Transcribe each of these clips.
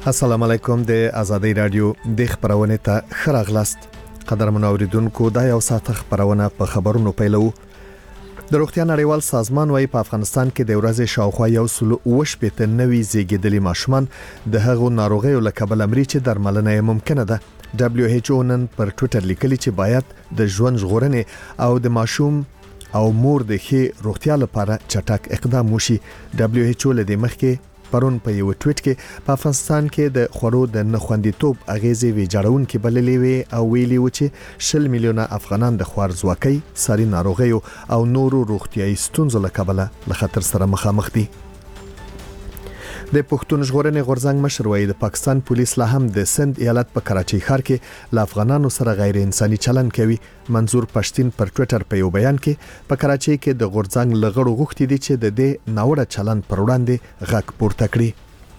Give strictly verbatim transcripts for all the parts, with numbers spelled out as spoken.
السلام علیکم د آزادۍ رادیو د خبرونه ته خراغلاست. قدرمن اوریدونکو دا یو ساعت خبرونه په خبرونو پیلو. د روغتیا نړیوال سازمان وايي په افغانستان کې د ورځې شاوخوا یو سل اووه پېته نوي زیږیدلي ماشومان د هغو ناروغیو له کبله مري چې درملنه یې ممکنه ده. دبليو ایچ او نن پر ټوئیټر لیکلي چې باید د ژوند ژغورنې او د ماشوم او مور د ښې روغتیا لپاره چټک اقدام وشي. دبليو ایچ او لدې مخکې پرون په یو ټویټ کې په افغانستان کې د خورو د نخوندیتوب اغیزې ویجاړون کې بللې وي او ویلي و چې شل میلیونه افغانان د خوارزواکۍ، ساري ناروغیو او نورو روغتیايي ستونزو له کبله له خطر سره مخامخ دي. د پښتون ژغورنې غورځنګ مشر وایي د پاکستان پولیس لا هم د سند ایالت په کراچۍ ښار کې له افغانانو سره غیر انساني چلند کوي. منظور پښتين پر ټوئیټر په یو بیان کې په کراچۍ کې د غورځنګ لغړو غوښتي دي چې د دې ناوړه چلند پر وړاندې غږ پورته کړي.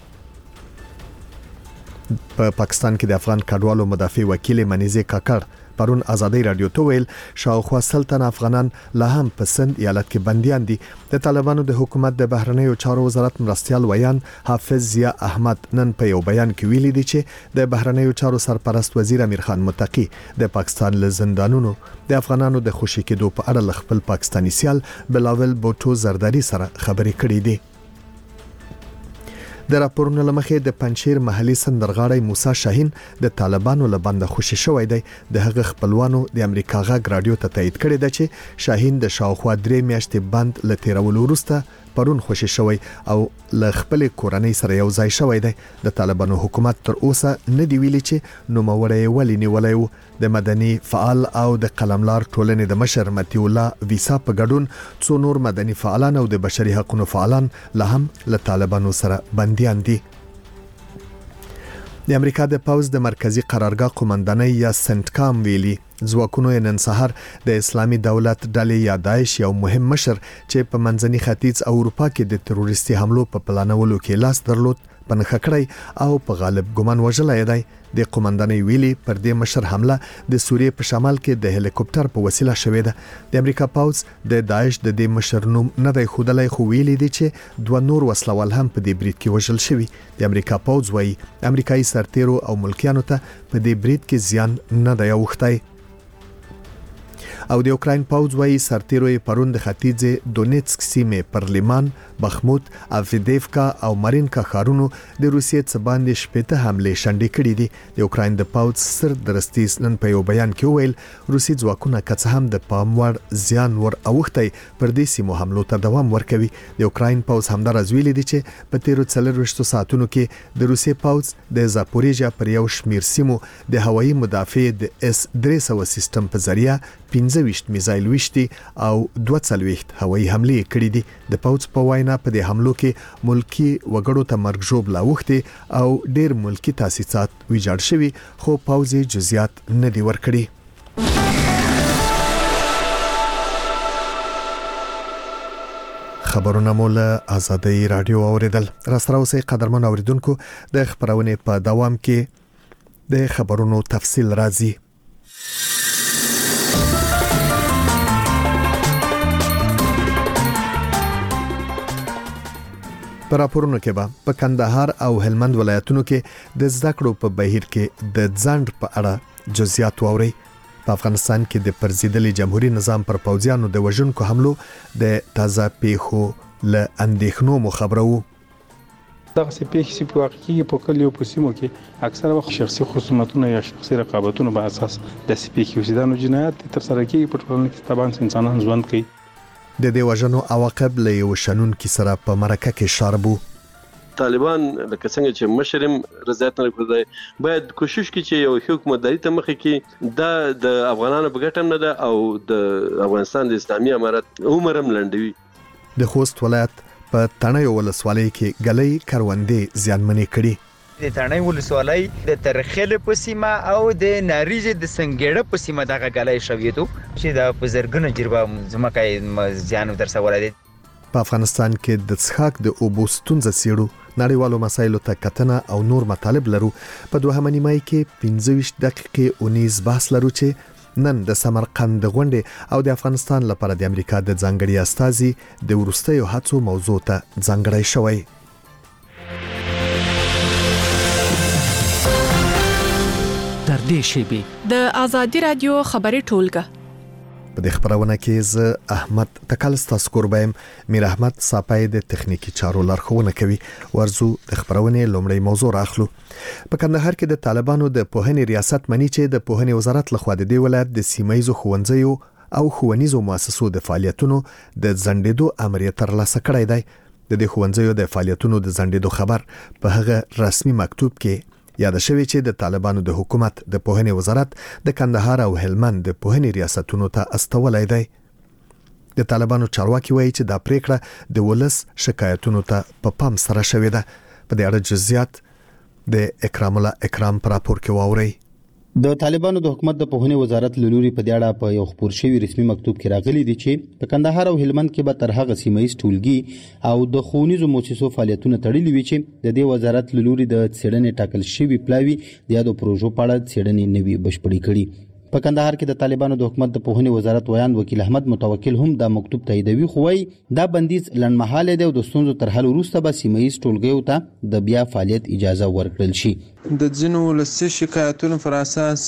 په پا پاکستان کې د افغان کډوالو مدافع وکیل منیزه کاکړ پرون آزادۍ رادیو ته ویل شاوخوا سلطن افغانان لا هم په سند ایالت کې بنديان دي. د طالبانو د حکومت د بهرنیو چارو وزارت مرستيال ویان حافظ ضیا احمد نن په یو بیان کې ویلي دي چې د بهرنیو چارو سرپرست وزیر امیر خان متقی د پاکستان له زندانونو د افغانانو د خوشي کېدو په اړه خپل پاکستانی سیال بلاول بوټو زرداری سره خبرې کړې دي. د راپورونو لمخې د پنځیر محلي سندرغاړی موسی شاهین د طالبانو له بند خوشي شوی دی. د هغه خپلوانو د امریکا غږ رادیو ته تایید کړی دی چې شاهین د شاوخوا درې میاشتې بند له تیرولو وروسته پرون خوشي شوی او له خپل کورنۍ سره یو ځای شوی دی. د طالبانو حکومت تر اوسه نه دی ویلي چې نوموړی ولې نیولای و. د مدني فعال او د قلملار ټولنې د مشر متي الله ویسا په ګډون څو نور مدني فعالان او د بشري حقوقو فعالان له هم له طالبانو سره بنديان دي. د امریکا د پاوز د مرکزی قرارګاه قومندانۍ یا سنټکام ویلي ځواکونو نن سهار د اسلامي دولت ډلې یا داعش یو مهم مشر چې په منځني ختیځ او اروپا کې د تروریستي حملو په پلانولو کې لاس درلود په نخښه کړی او په غالب ګمان وژلای دی. د قومندانۍ ویلي پر دې مشر حمله د سوریې په شمال کې د هلیکوپټر په وسیله شوې ده. د امریکا پاوز د داعش د دې مشر نوم نه دی ښودلی خو ویلي دي چې دوه نور وسلوال هم په دې برید کې وژل شوي. د امریکا پاوز وایي امریکایي سرتیرو او ملکیانو ته په دې برید کې زیان نه دی اوښتی. او د اوکراین پاوز وایي سرتیرو پرون د ختیځ دونیتسک سیمې پر لیمان، بخموت، افیدیفکا او مارینکا ښارونو د روسیې څخه باندې شپږ حملې شنډې کړې دي. د اوکراین د پاوز سر درستیز نن په یو بیان کې ویل روسي ځواکونه که هم د پام وړ زیان ور اوښتي پر دې سیمو حملو ته دوام ورکوي. د اوکراین پاوز همدارز ویلي دي چې په تیرو څلورویشتو ساعتونو کې د روسي پاوز د زاپوریژیا پر یو شمیر سیمو د هوایي مدافع د اس درې سوه سیستم په ذریعہ پنځه ویشت میزایل وشتي او دوه څلوېښت هوایي حملې کړې دي. د پاوز په وینا په دې حملو کې ملکی وګړو ته مرګ ژوبله اوښتي او ډېر ملکی تاسیسات ویجاړ شوي خو پاوز جزئیات نه دي ورکړي. خبرونه مول آزادۍ رادیو اوریدل. را سره اوسئ قدرمن اوریدونکو د خبرونه په دوام کې د خبرونو تفصیل راځي. په راپورونو کې به په کندهار او هلمند ولایتونو کې د زده کړو په بهیر کې د ځنډ په اړه جزئیات واوري. په افغانستان کې د پرزیدلي جمهوریت نظام پر پوځیانو د وژونکو حملو د تازه پیښو له اندېښنو مو خبرو. دغه سپېښې چې په واقع کې په کلیو په سیمو کې اکثره وخت شخصي خصومتونه یا شخصي رقابتونو په اساس د سپېښې وسیدانو جنایت تر سره کېږي په ټولنه کې طبعا انسانان ژوند کوي. د دې وژنو عواقب له یو شنن کې سره په مرکه کې شاربو. طالبان لکه څنګه چې مشرم رضایت نه کړی باید کوشش کوي چې یو حکومتداري ته مخه کې دا د افغانانو په ګټه نه ده او د افغانستان د اسلامي امارت عمرم لنډوي. د خوست ولایت په تڼیو ولسوالۍ کې ګلۍ کروندې زیانمنې کړي. د تڼیو ولسوالۍ د ترخیل په سیمه او د ناریج د سنگېړه په سیمه دغه ګلۍ شویدو چې د بزرګونو جربه زمکه زیان درسولی دی. په افغانستان کې د څښاک د اوبو ستونزه څیړو، نړیوالو مسایلو ته کتنه او نور مطالب لرو. په دوهمه نیمایي کې پنځه ویشت دقیقې اونیز بحث لرو چې نن د سمرقند د غونډې او د افغانستان لپاره د امریکا د ځانګړي استازي د وروستیو هڅو موضوع ته ځانګړی شوی. نږدې شیبې. د آزادي رادیو خبري ټولګه. په دې خبرونه کې ز احمد تکلستا سکوربایم میر احمد صاپای د تخنیکی چارو لارښوونه کوي. ورزو د خبرونه لومړی موضوع راخلو. په کندهار کې د طالبانو د پوهنې ریاست منی چې د پوهنې وزارت لخوا د دې ولایت د سیمایي ښوونځیو او ښوونیزو مؤسسو د فعالیتونو د ځنډېدو امر ترلاسه کړی دی. د دې ښوونځیو د فعالیتونو د ځنډېدو خبر په هغه رسمي مکتوب کې یاد شوی چې د طالبانو د حکومت د پوهنې وزارت د کندهار او هلمند د پوهنې ریاستونو ته استولای دی. د طالبانو چارواکي وایي چې دا پریکړه د ولس شکایتونو ته په پام سره شوې ده. په دې اړه جزئیات د اکرام الله اکرام پر راپور کې واوري. د طالبانو د حکومت د پوهنې وزارت لوري په دې اړه په یو خبر شوی رسمي مکتوب کې راغلي دي چې په کندهار او هلمند کې به تر هغه سیمایي ټولګي او د ښوونیزو مؤسسو فعالیتونه تړلي وي چې د دې وزارت لوري د څېړنې ټاکل شوی پلاوی د یادو پروژو په اړه څېړنې نوي بشپړې کړي. په کندهار کې د طالبانو د حکومت د پوهنې وزارت ویان وکیل احمد متوکل هم دا مکتوب تاییدوي، خو وايي دا بندیز لنډمهاله دی او د ستونزو تر حل وروسته به سیمایي ټولګیو ته د بیا فعالیت اجازه ورکړل شي. د ځینو ولسي شکایتونو پر اساس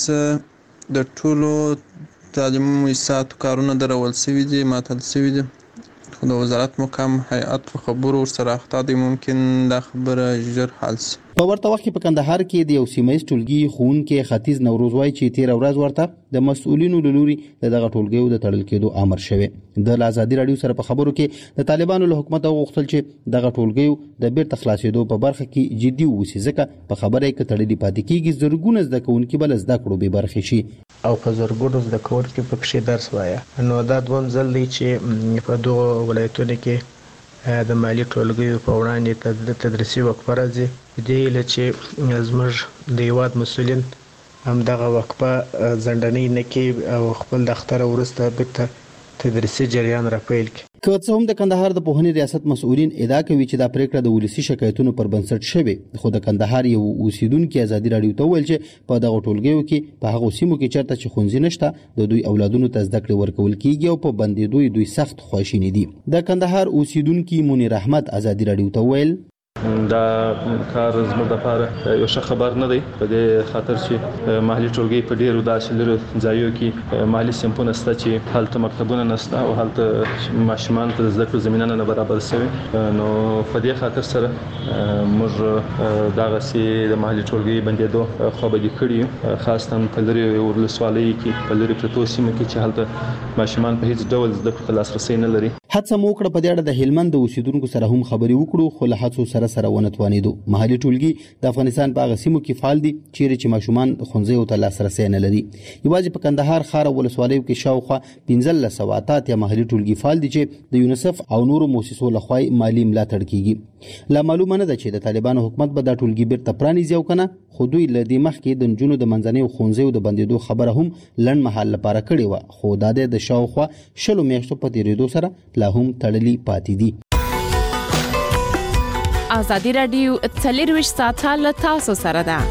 د ټولو تعلیمي مؤسساتو کارونه درول شوي دي، معطل شوي دي، خو د وزارت مقام هیئت په خبرو ورسره اخته دی، ممکن دا خبره ژر حل شي. په ورته وخت کې په کندهار کې د یو سیمایي ټولګي ښوونکی ختیځ نوروز وایي چې تیر ورځ ورته د مسؤلینو لوري د دغه ټولګیو د تړل کېدو امر شوی. د آزادي رادیو سره په خبرو کې د طالبانو له حکومت غوښتل چې دغه ټولګیو د بیرته خلاصېدو په برخه کې جدي ووسی، ځکه په خبره کې تړلې پاتې کېږي زرګونه زده کوونکي بل زده کړو به برخه شي او په زرګونو زده کوونکي په کې درس وایي. نو دا دوم ځل دی چې په دوه ولایتونو کې د مالی ټولګیو په وړاندې د تدریسي وقفه راځي. دې له چې زموږ د هیواد مسؤلین هم دغه وقفه ځنډنۍ نه کوي او خپل دفتر وروسته بیرته تدریسي جریان راپیل کړي. که څه هم د کندهار د پوهنې ریاست مسؤلین ادعا کوي چې دا پریکړه د ولسی شکایتونو پر بنسټ شوی، خو د کندهار یو اوسیدونکو آزادي رادیو ته ویل چې په دغه ټولګیو کې په هغه سیمو کې چرته چې ښوونځي نشته د دوی اولادونو ته زده کړې ورکول کیږي او په بندېدو دوی سخت خواشیني دي. د کندهار اوسیدونکو منیر احمد آزادي رادیو ته ویل دا کار زموږ لپاره یو ښه خبر نه دی، په دې خاطر چې محلي ټولګي په ډیرو داسې لرو ځایو کې محلي سیمپونه شته چې هلته مکتبونه نشته او هلته ماشومان ته زده کړو زمینه نه برابر شوی. نو په دې خاطر سره موږ دغه سي د محلي ټولګي بندېدو خوابدي کړی، خاصه په لري ولسوالۍ کې په لري پروتو سیمو کې چې هلته ماشومان په هیڅ ډول زده کړو لاسرسي نه لري. هڅه مو کړه په دې اړه د هلمند د اوسیدونکو سره هم خبرې وکړو، خو له هڅو سره سره ونه توانېدو. محلي ټولګي د افغانستان په هغه سیمو کې فعال دي چیرې چې ماشومان ښوونځیو ته لاسرسی نه لري. یوازې په کندهار ښار او ولسوالیو کې شاوخوا پنځلس سوه اته یا محلي ټولګي فعال دي چې د یونیسف او نورو مؤسسو لخوا مالي ملاتړ کیږي. لا معلومه نه ده چې د طالبانو حکومت به دا ټولګي بیرته پرانیزي او کنه، خو دوی له دې مخکې د نجونو د منځنیو ښوونځیو د بندېدو خبره هم لنډ مهال لپاره کړې وه، خو دا د شاوخوا شلو میاشتو په تېرېدو سره لا هم تړلي پاتې دي. آزادي رادیو څلرویشت ساعته له تاسو سره ده.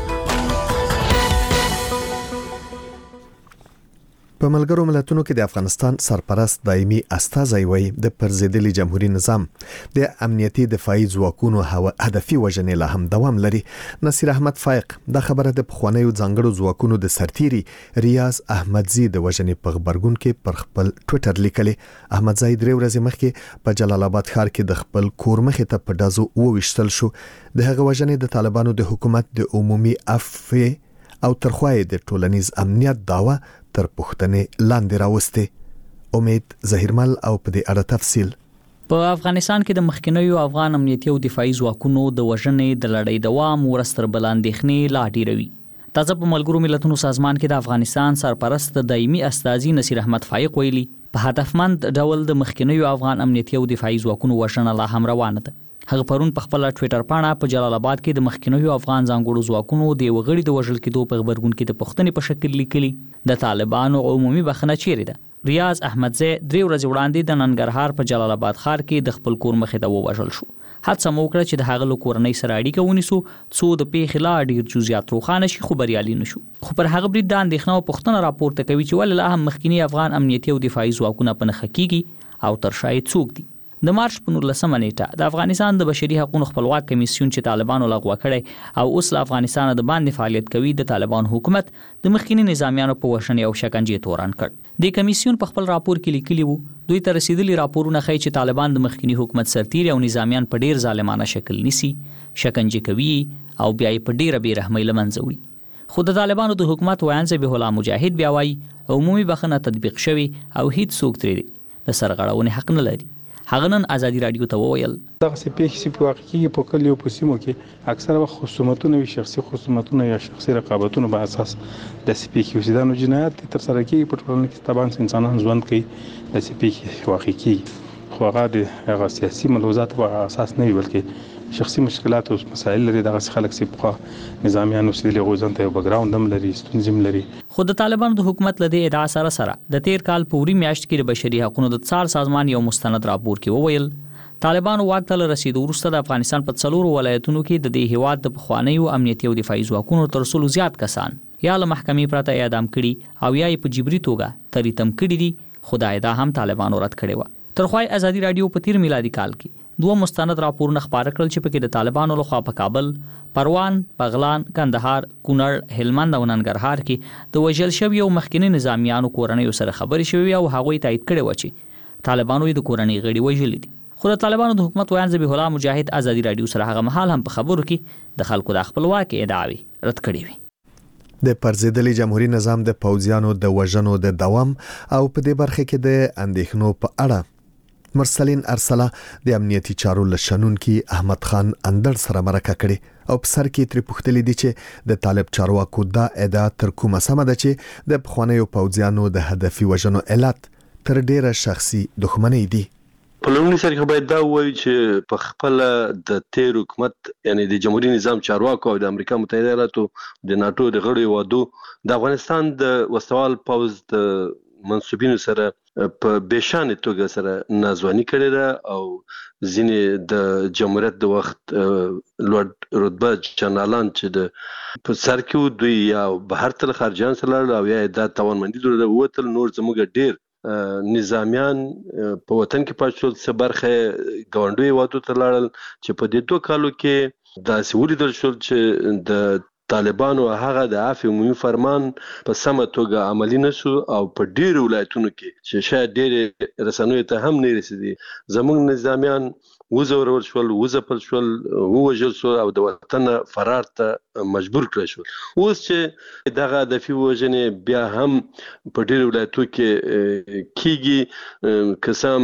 په ملګرو ملتونو کې د افغانستان سرپرست دایمي استازی وایي د پرزیدلي جمهوریت نظام د امنیتي دفاعي ځواکونو هدفي وژنې لا هم دوام لري. نصیر احمد فایق د خبره د پخوانیو ځانګړو ځواکونو د سرتیري ریاض احمدزي د وژنې په خبرګون کې پر خپل ټوئیټر لیکلي. احمدزي درې ورځې مخکې په جلال آباد ښار کې د خپل کور مخې ته په ډازو وویشتل شو. د هغه وژنې د طالبانو د حکومت د عمومي عفو او ترخوای د ټولنیز امنیت داوا تر پښتنې لاندې راوسته. امید ظهیرمل او په دې اړه تفصیل. په افغانستان کې د مخکنیو افغان امنیتي او دفاعي ځواکونو د وژنې د لړۍ دوام ورستر بلاندېخنې لا ډیروي. تازه په ملګرو ملتونو سازمان کې د افغانستان سرپرست دایمي استازي نصیر احمد فایق ویلي په هدفمند ډول د مخکنیو افغان امنیتي او دفاعي ځواکونو وژنه لا هم روانه ده. هغه پرون په خپل ټوئیټر پاڼه په جلال آباد کې د مخکنیو افغان ځانګړو ځواکونو د وغړي د وژل کېدو په خبرګون کې د پښتنې په شکل لیکلي د طالبانو عمومي بخنه چیرې ده. ریاض احمدزي درې ورځې وړاندې د ننګرهار په جلال آباد ښار کې د خپل کور مخې ته ووژل شو. هڅه مو وکړه چې د هغه له کورنۍ سره اړیکه ونیسو څو د پیښې لا ډېر جزئیات روښانه شي، خو بریالي نشو. خو پر هغه برید د اندېښنه او پوښتنه راپورته کوي چې ولې لا هم مخکني افغان امنیتي او دفاعي ځواکونه په نښه کېږي او تر شا یې څوک دي. د مارچ په نولسمه نیټه د افغانستان د بشري حقوقو خپلواک کمیسیون چې طالبانو لغوه کړی او اوس له افغانستان د باندې فعالیت کوي د طالبان حکومت د مخکینی نظامیانو په وشنې او شکنجې تورن کړ د کمیسیون په خپل راپور کې لیکلی وو دوی ته رسیدلي راپورونه ښیي چې طالبان د مخکینی حکومت سرتیر او نظامیان په ډیر ظالمانه شکل نیسي شکنجې کوي او بیا یې په ډیره بې رحمۍ له منځه وړي خو د طالبانو د حکومت ویان ذبیح الله مجاهد بیا وایي عمومي بخښنه تطبیق شوی او هیڅ څوک ترې د سرغړونې حق نه لري هغه نن ازادي رادیو ته وویل دغه سپېښې چې په واقع کې په کلیو په سیمو کې اکثره وخت خصومتونه وي شخصي خصومتونه یا شخصي رقابتونه په اساس د سپېښې وسیدانو جنایت تر سره کېږي په ټولنه کې طبعا انسانان ژوند کوي د سپېښې واقع کېږي خو هغه د هغه سیاسي ملحوظات په اساس نه وي بلکې شخصي مشکلات او مسایل لري دغه خلک چې په نظامیانو سیدلې غوځن ته یو بیکګراوند هم لري ستونزې لري خو د طالبانو د حکومت لدی ادعا سره سره د تیر کال پوري میاشت کې د بشري حقوقو د څار سازمان یو مستند راپور کې وویل طالبانو واک ته رسیدو وروسته د افغانستان په څلورو ولایتونو کې د دې هیواد د پخوانیو امنیتي او دفاعي ځواکونو تر څلو زیات کسان یا له محکمې پرته اعدام کړي او یا په جبري توګه تریتم کړي دي خدای دا هم طالبانو رد کړي و ترخوای ازادي رادیو په تیر میلادي کال کې دوه مستند راپورونه خبره کړل چې پکې د طالبانو لخوا په کابل، پروان، بغلان، کندهار، کونړ، هلمند او ننګرهار کې د وژل شوی او مخکینی نظامیانو کورنۍ سره خبرې شوې او هغوی تایید کړي و چې طالبانو د کورنۍ غړي وژلي دي. خو د طالبانو د حکومت ویان ذبیح الله مجاهد ازادي رادیو سره هغه مهال هم په خبرو کې د خلکو د خپلواکۍ ادعاوې رد کړې وي. د پرزیدلي جمهوریت نظام د پوځیانو د وژنو د دوام او په دې برخه کې د اندېښنو په اړه مرسلین ارسلا د امنیتي چارو لشنونکي احمد خان اندر سره مرکه کړي او په سر کې تر پوښتلې دي چې د طالب چارواکو دا ادعا تر کومه سمه ده چې د پخوانیو پوځیانو د هدفي وژنو علت تر ډیره شخصي دښمنۍ دي. په لومړي سر کې باید دا وایي چې په خپل د تیر حکومت یعنی د جمهوریت نظام چارواکو او د امریکا متحده ایالاتو د ناتو د غړو وادو د افغانستان د وسوال پوز د منسوبینو سره په بشانه توګه سره نازوانی کړی ده او ځینې د جمهوریت د وخت لوړ رتبه جنرالان چې د په سر کې دوی یا بهر تل خارجان سره او یا د توانمندي درلوده وتل نور زموږ ډیر نظامیان په وطن کې پاتې څه برخه ګاونډي وادو ته لاړل چې په دې دوه کالو کې د سولې د شول چې د طالبانو هغه د عفو عمومي فرمان په سمه توګه عملی نشو او په ډیرو ولایتونو کې چې شاید ډیر رسنوي ته هم نه رسیدي زموږ نظامیان وزورول شول وزپل شول ووجل شول او د وطن فرار ته مجبور کړل شول. اوس چې دغه د فی وجنې بیا هم په ډیرو ولایتونو کې کیږي قسم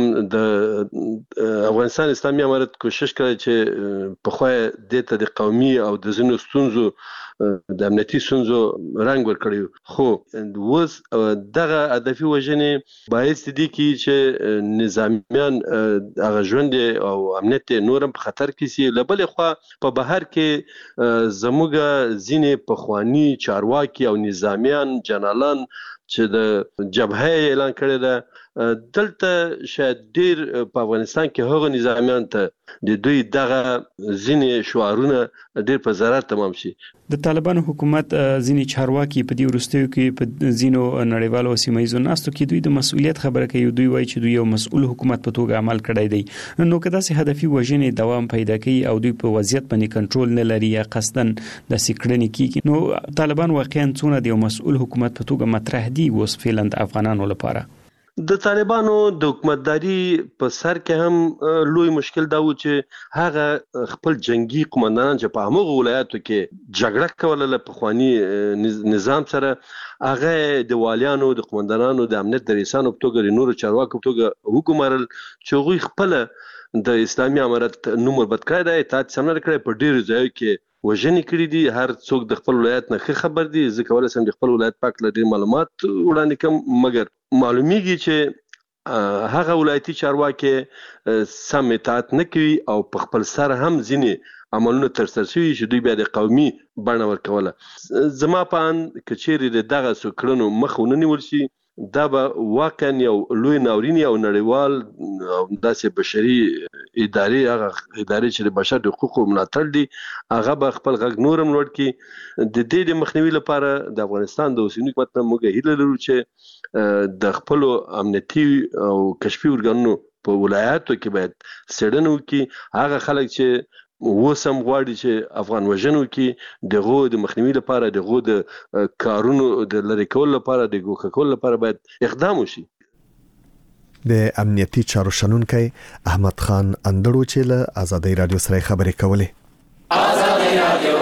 د افغانستان اسلامي امارت کوشش کوي چې په خو د ته د قومي او د زینو ستونزو د امنیتي ستونزو رنګ ورکړي خو اوس دغه هدفي وجنې باعث دي چې نظامیان هغه ژوند او امنیت نورم په خطر کې سي. لبل خو په بهر کې زموږ ځینې پخوانی چارواکي او نظامیان جنرالان چې د جبهه اعلان کړی ده دلته شاید ډیر په افغانستان کې هغه نظامیان ته د دوی دغه ځینې شعارونه ډیر په ضرر تمام شي. د طالبانو حکومت ځینې چارواکي په دې وروستیو کې په ځینو نړیوالو سیمایي ناستو کې دوی د مسؤلیت خبره کوي دوی وایي چې دوی یو مسؤل حکومت په توګه عمل کړی دی نو که داسې هدفي وژنې دوام پیدا کوي او دوی په وضعیت باندې کنټرول نه لري یا قصدن د سکړنې کیږي نو طالبان واقعا څونه د یو مسؤل حکومت په توګه مطرح دي اوس فعلا د افغانانو لپاره. د طالبانو د حکومتداري په سر کې هم لوی مشکل دا و چې هغه خپل جنگي قومندانان چې په هغه ولایتو کې جګړه کوله له پخوانی نظام سره هغه د والیانو د قومندانانو د امنیت د رئیسانو په توګه د نورو چارواکو په توګه حکومرل چې غوي خپل د اسلامي امارت نوم وربد کړی دی اطاعت سمنر کړی په ډیرو ځایو کې وژنې کړې دي هر څوک د خپل ولایت نه خبر دي ځکه کولای شم د خپل ولایت پاک لري معلومات وړاندې کوم مګر معلومیږي چې هغه ولایتي چارواکي سم اطاعت نه کوي او په خپل سر هم ځینې عملونه ترسره شوي چې دوی بیا د قومي بڼه ورکوله. زما په اند کچېرې دغه سکړنو مخ ونه نیول شي دا به واقعا یو لوی ناورین او نړیوال او داسې بشري ادارې هغه ادارې چې د بشر د حقوقو ملاتړ دي هغه به خپل غږ نورم لوړ کړي. د دې د مخنیوي لپاره د افغانستان د اوسنی حکومت موږ هیله لرو چې د خپل امنیتي او کشفي ورګانونو په ولایاتو کې باید سړنو کې هغه خلک چې وسم غواړي چې افغان وژنو کې دغه د مخنیوي لپاره دغه د کارونو د لری کول لپاره د ګوښه کول لپاره باید اقدام وشي. د امنیتي چارو شنونکي احمد خان اندړو چې له آزادۍ رادیو سره خبرې کولې. آزادۍ رادیو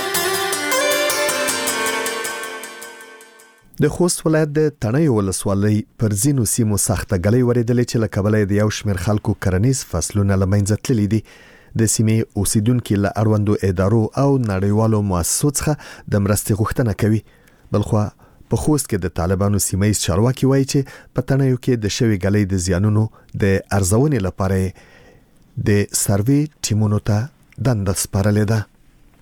د خوست ولایت د تڼیو ولسوالۍ پر ځینو سیمو سخته ګلۍ ورېدلې چې له کبله د یو شمېر خلکو کرنیز فصلونه له منځه تللي دي. د سیمې اوسیدونکو له اړوندو ادارو او نړیوالو مؤسسو څخه د مرستې غوښتنه کوي. بلخو په خوست کې د طالبانو سیمایي چارواکي وایي چې په تڼیو کې د شوی ګلۍ د زیانونو د ارزونې لپاره د سروي ټیمونو ته دنده سپارلې ده.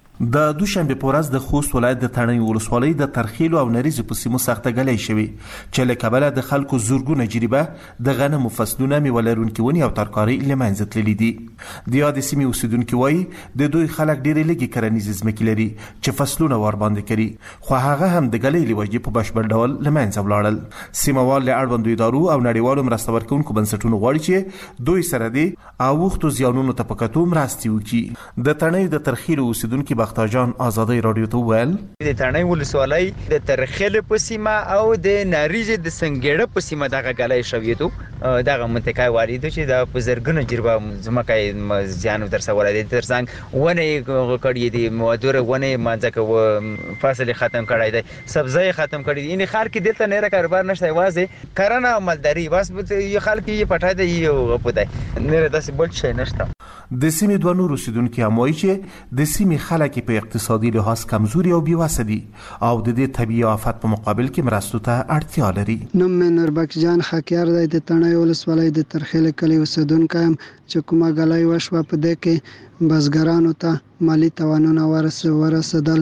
د دوشنبه په ورځ د خوست ولایت د تڼیو ولسوالۍ د ترخیلو او نریزو په سیمو سخته ګلۍ شوې چې له کبله د خلکو زورګونه جریبه د غنمو فصلونه میوه لرونکي ونې او ترکاري له منځه تللي دي. د یادې سیمې اوسیدونکي وایي د دوی خلک ډېرې لږې کرنیزې ځمکې لري چې فصلونه ورباندې کوي، خو هغه هم د ګلۍ له وجې په بشپړ ډول له منځه ولاړل. سیمهوال له اړوندو ادارو او نړیوالو مرسته ورکوونکو بنسټونو غواړي چې دوی سره د اوښتو زیانونو ته په کتو مرستې وکړي. د تڼیو د ترخیلو اوسیدونکي بختیار جان آزادۍ رادیو ته وویل د تڼیو ولسوالۍ د ترخیل په سیمه او د ناریزې د سنګېړه په سیمه دغه ګلۍ شوې ده. دغه منطقه واري ده چې د په زرګونو جریبه ځمکه زیان ورسولی دی. تر څنګ ونې کړي دي، مودره ونې مځکه فصل ختم کړی دی، سبزی ختم کړي دي. یعنې ښار کې دلته نېره کاروبار نشته، یوازې کرنه او مالداري بس. یو خلک یې پټای دی یو غپو دی، نېره داسې بل شی نشته. د سیمې دوه نور اوسیدونکي هم وایي چې د سیمې خلک په اقتصادي لحاظ کمزوري او بېوسه دي او د دې طبیعي آفت په مقابل کې مرستو ته اړتیا لري. نوم مې نوربخش جان خاکیار دی، د تڼیو ولسوالۍ د ترخیل کلي اوسیدونکی یم. چې کومه ګلۍ وشوه په دې کې بزګرانو ته مالی توانونه ورسېدل.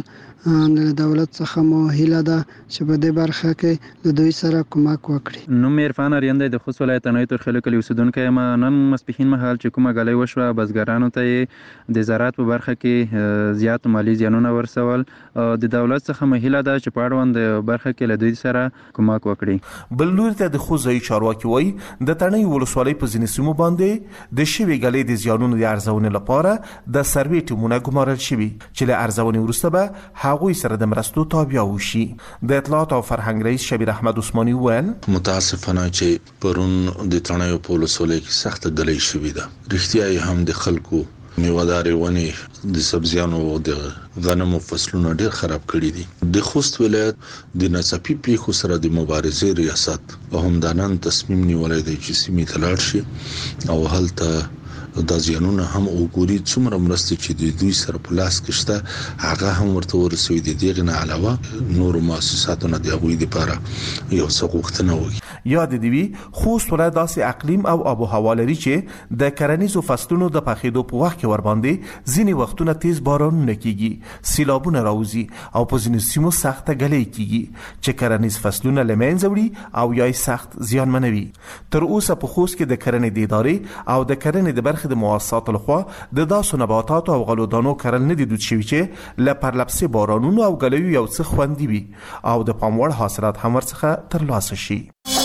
د دولت څخه مو هیله ده چې په دې برخه کې د دوی سره کومک وکړي. نوم عرفان اریان دی، د خوست ولایت تڼیو ترخیل کلي اوسیدونکی یم. نن ماسپښین مهال چې کومه ګلۍ وشوه بزګرانو ته د زراعت په برخه کې زیات مالی زیانونه ورسول. د دولت څخه مو هیله ده چې په اړوند برخه کې له دوی سره کومک وکړي. بل لوري ته د خوست ځایي چارواکي وایي د تڼیو ولسوالۍ په ځینې سیمو باندې د شوې ګلۍ د زیانونو د ارزونې لپاره د سروي ټیمونه ګمارل شوي چې له ارزونې وروسته به هغوی سره د مرستو تابع وشي. د اطلاعات او فرهنګ رئیس شبیر احمد عثماني وویل متاسفانه چې پرون د تڼیو په ولسوالۍ کې سخته ګلۍ شوې ده. رښتیا هم د خلکو میوهدارې ونې د سبزیانو او د غنمو فصلونه ډېر خراب کړي دي. د خوست ولایت د ناڅاپي پیښو سره د مبارزې ریاست په همدانان تصمیم نیولی دی چې سیمې ته لاړ شي او هلته د زیانونه هم وګوري څومره مرستې چې د دوی سره په لاس کې شته هغه هم ورته ورسوي. د دې نه علاوه نور مؤسساتو نه د هغوی لپاره یو څه غوښتنه وکړي. یاد دې وي خوست ولایت داسې اقلیم او آب و هوا لري چې د کرنیزو فصلونو د پخېدو په وخت کې ورباندې ځینې وختونه تیز بارانونه کیږي، سیلابونه راوځي او په ځینو سیمو سخته ګلۍ کیږي چې کرنیز فصلونه له منځه وړي او یا سخت زیانمنوي. تر اوسه په خوست کې د کرنې د ادارې او د کرنې د برخې د مؤسساتو لخوا د داسو نباتاتو او غلو دانو کرل نه دي دود شوي چې له پرلپسې بارانونو او ګلیو یو څه خوندي وي او د پام وړ حاصلات هم ورڅخه ترلاسه شي.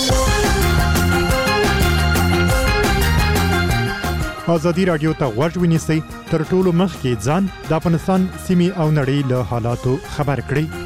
آزادی رادیو ته غوږ ونیسئ، تر ټولو مخکې ځان د افغانستان سیمې او نړۍ له حالاتو خبر کړئ.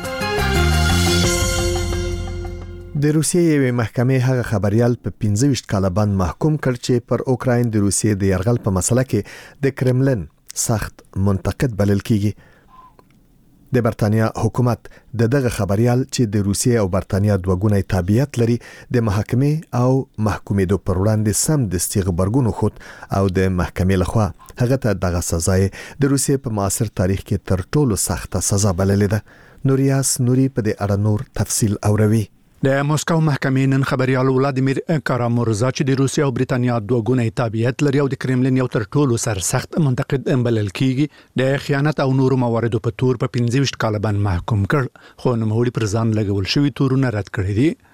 د روسیې یوې محکمې هغه خبريال په پنځه ویشت کاله باندې محکوم کړ چې پر اوکراین د روسیې د یرغل په مسله کې د کرملن سخت منتقد بلل کیږي. د برتانیا حکومت د دغه خبريال چې د روسیې او برتانیا دوه ګونی تابعیت لري د محاکمې او محکومېدو پر وړاندې سم دستي خبرګون خود او د محکمې لخوا هغه ته دغه سزا د روسیې په معاصر تاریخ کې تر ټولو سخته سزا بللې ده. نوریاس نوري په دې اړه نور تفصیل اوروي. د موسکو محکمې نن خبريال ولادیمیر کارامورزا چې د روسیا او برتانیا دوه ګونی تابعیت لري او د کرملین یو تر ټولو سر سخت منتقد بلل کیږي د خیانت او نورو مواردو په تور په پنځه ویشت کاله باندې محکوم کړ، خو نوموړي پر ځان لګول شوی تورونه رد کړی دي.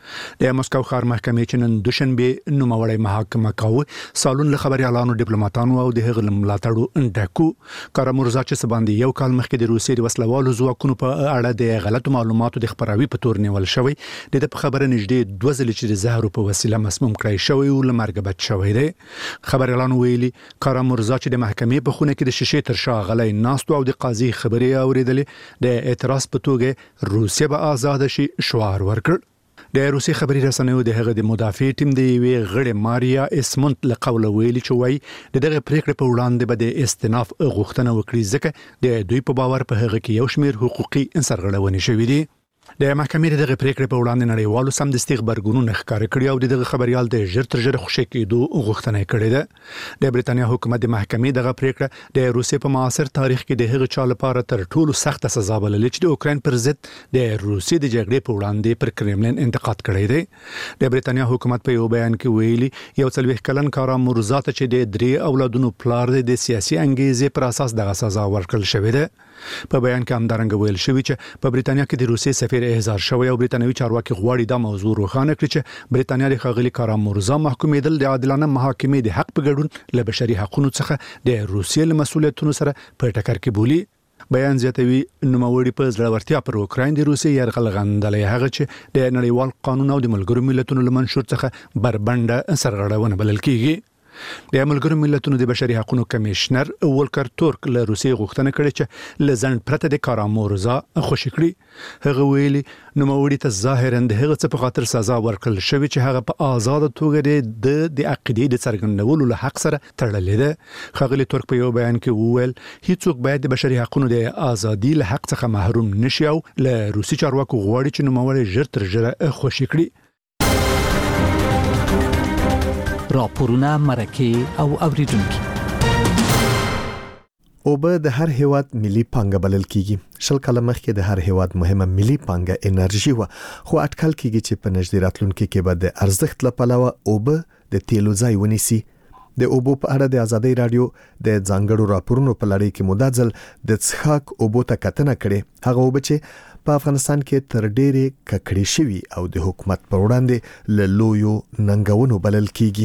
د مسکو ښار محکمې چې نن دوشنبه نوموړی محاکمه کاوه سالون له خبريالانو ډیپلوماټانو او د هغه ملاتړو ډکو کارامورزا چې سباندې یو کال مخکې د روسیې د وسلوالو ځواکونو په اړه د غلطو معلوماتو د خبراوي په تور نیول شوی د په خبره نږدې دوه ځلې چې د زهرو په وسیله مسموم کړی شوی او لمرګ بچ شوی دی خبريالانو ویلي کارامورزا چې د محکمې په خونه کې د شیشې تر شا غلې ناست او د قاضي خبرې اوریدلې د اعتراض په توګه روسیه به آزاد شي شعار ورکړ د روسي خبري رسنیو د هغه د مدافع ټیم د وی غړي ماریا اسمونت له قوله ویلي چې وای د دغه پریکړې په وړاندې به د استئناف غوښتنه وکړي ځکه د دوی په باور په هغه کې یو شمېر حقوقي سرغړونې شوې دي د محکمې دغه پریکړې په وړاندې نړیوالو سمدستي خبرګونونه ښکار کړي او دغه خبريال د ژر تر ژره خوشی کېدو غوښتنه کړې ده د بریتانیا حکومت د محکمې دغه پریکړه د روسیې په معاصر تاریخ کې د هغه چا لپاره تر ټولو سخته سزا بللې چې د اوکرين پر ضد د روسیې د جګړې په وړاندې پر کرملین انتقاد کړی دی د بریتانیا حکومت په یو بیان کې ویلي یو څلويخ کلن کارامورزا ته چې د درې اولادونو پلار د سیاسي انګیزې پر اساس دغه سزا ورکړل شوې ده په بیان کې همدارنګه ویل شوی چې په بریتانیا کې د روسیې سفیر احضار شوی او بریتانوي چارواکي غواړي دا موضوع روښانه کړي چې بریتانیا د ښاغلي کارامورزا محکومېدل د عادلانه محاکمې د حق په ګډون له بشري حقوقو څخه د روسیې له مسؤلیتونو سره په ټکر کې بولي بیان زیاتوي نوموړي په ځړورتیا پر اوکراین د روسیې يرغل غندلې هغه چې د نړیوال قانون او د ملګرو ملتونو له منشور څخه بربنده سرغړونه بلل کیږي د ملګرو ملتونو د بشري حقوقو کمشنر ولکر تورک له روسیې غوښتنه کړې چې لزند پرته د کارامورزا خوشی کړي هغه ویلي نوموړي ته ظاهرا د هغه څه په خاطر سزا ورکړل شوی چې هغه په آزاد توګه د د عقیدې د څرګندولو له حق سره تړلې ده خغلی تورک په یو بیان کې وویل هیڅوک باید د بشري حقوقو د ازادي له حق څخه محروم نشي او له روسي چارواکو غواړي چې نوموړي ژر تر ژره خوشی کړي راپورونه مرکه او اوریدونکو اوبه د هر هیواد ملي پانګه بلل کیږي شل کاله مخکې د هر هیواد مهمه ملي پانګه انرژي و خو اټکل کیږي چې په نږدې راتلونکي کې به د ارزښت لپاره اوبه د تیلو ځای ونیسي د اوبو په اړه د ازادي رادیو د ځانګړو راپورونو په لړۍ کې مدازل د څښاک اوبو ته کتنه کړې هغه اوبه چې په افغانستان کې تر ډېرې ککړې شوي او د حکومت پر وړاندې له لویو ننګونو بلل کیږي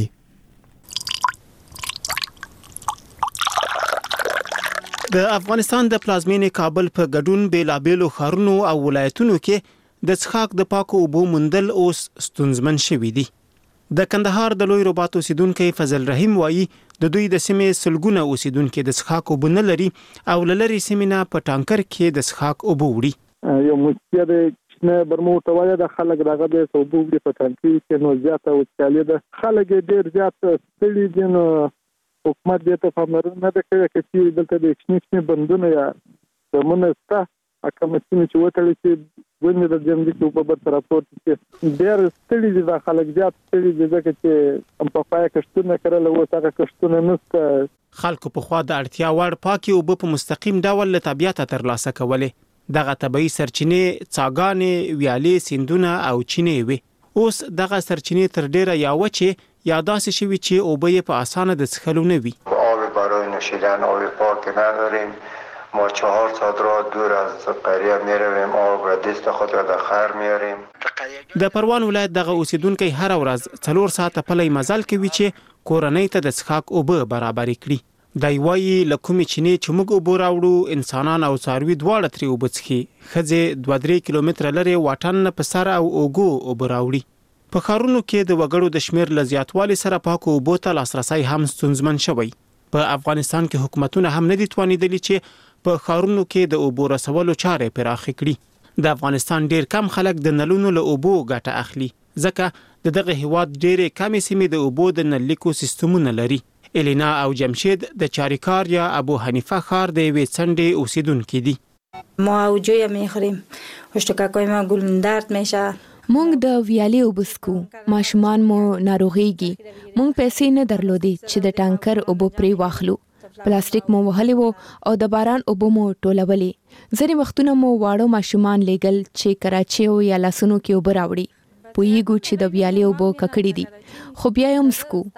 د افغانستان د پلازمینې کابل په ګډون بیلابېلو ښارونو او ولایتونو کې د څښاک د پاکو اوبو موندل اوس ستونزمن شوي دي د کندهار د لوی رباط اوسیدونکو فضل رحیم وایي د دوی د سیمې سلګونه اوسیدونکو د څښاک اوبو نه لري او لری سیمه په ټانکر کې د څښاک اوبو وړي یو مشکل دی نه برمو توایه د خلک دغه د اوبو په ټانکي کې نو زیاته وچالي ده خلک ډیر زیات ستړي دي نو حکومت دې ته پاملرنه نه کوي چې دلته د اکشنیشن بندونه یا زمونسته حکومتونه چې وټړي چې ونه د جمعي په په تر راپورټ کې ډیر ستړي دي د خلک زیات ستړي دي ځکه چې ام په پای کښتونه کړل او هغه کښتونه نسته خلکو په خوا د اړتیا وړ پاکي اوبه په مستقیم ډول له طبيعت ترلاسه کولې دغه طبيعي سرچینې څاګانې ویالې سیندونه او چینې وي اوس دغه سرچینې تر ډیره یا وچه یا داسې شوي چې اوبه یې په اسانه د څښلو نه وي آب برای نوشیدن آب پاک نداریم ما چهار ساعت راه دور از قریه میرویم آب را دست خود را در خیر میاریم د پروان ولایت دغه اوسیدونکو هر ورځ څلور ساعته پلی مزل کوي چې کورنۍ ته د څښاک اوبه برابر کړي دای وایي لکه چینه چې موږ اوبه راوړو انسانان او څاروي دواړه ترې اوبه څښي خځې دوه درې کیلومتره لري واټن په سر او اوګو اوبه راوړي په خارونو کې د وګړو د شمیر ل زیاتوالي سره پاکو اوبو ته لاسرسي هم ستونزمن شوی په افغانستان کې حکومتونه هم نه دي توانیدلي چې په خارونو کې د اوبو رسولو چارې پراخ کړي د افغانستان ډیر کم خلک د نلونو له اوبو ګټه اخلي ځکه د دغه هیواد ډېرې کمې سیمې د اوبو د نلیکو سیستمونه لري الینا او جمشید د چاریکار یا ابو حنیفه ښار د یوې څنډې اوسیدونکي دي ما اوجویا میخوریم هشتکاکای ما گلندرد میشه مونږ د ویالې وبسکو ماشومان مو ناروغيږي مونږ پیسې نه درلودې چې د ټانکر اوبو پرې واخلو پلاستیک مو وهلې وو او د باران اوبو مو ټولولې ځینې وختونه مو واړو ماشومان لېګل چې کراچي او یا لاسونو کې اوبه راوړي پویګو چې د ویالې اوبو ککړې دي خو بیا هم سکو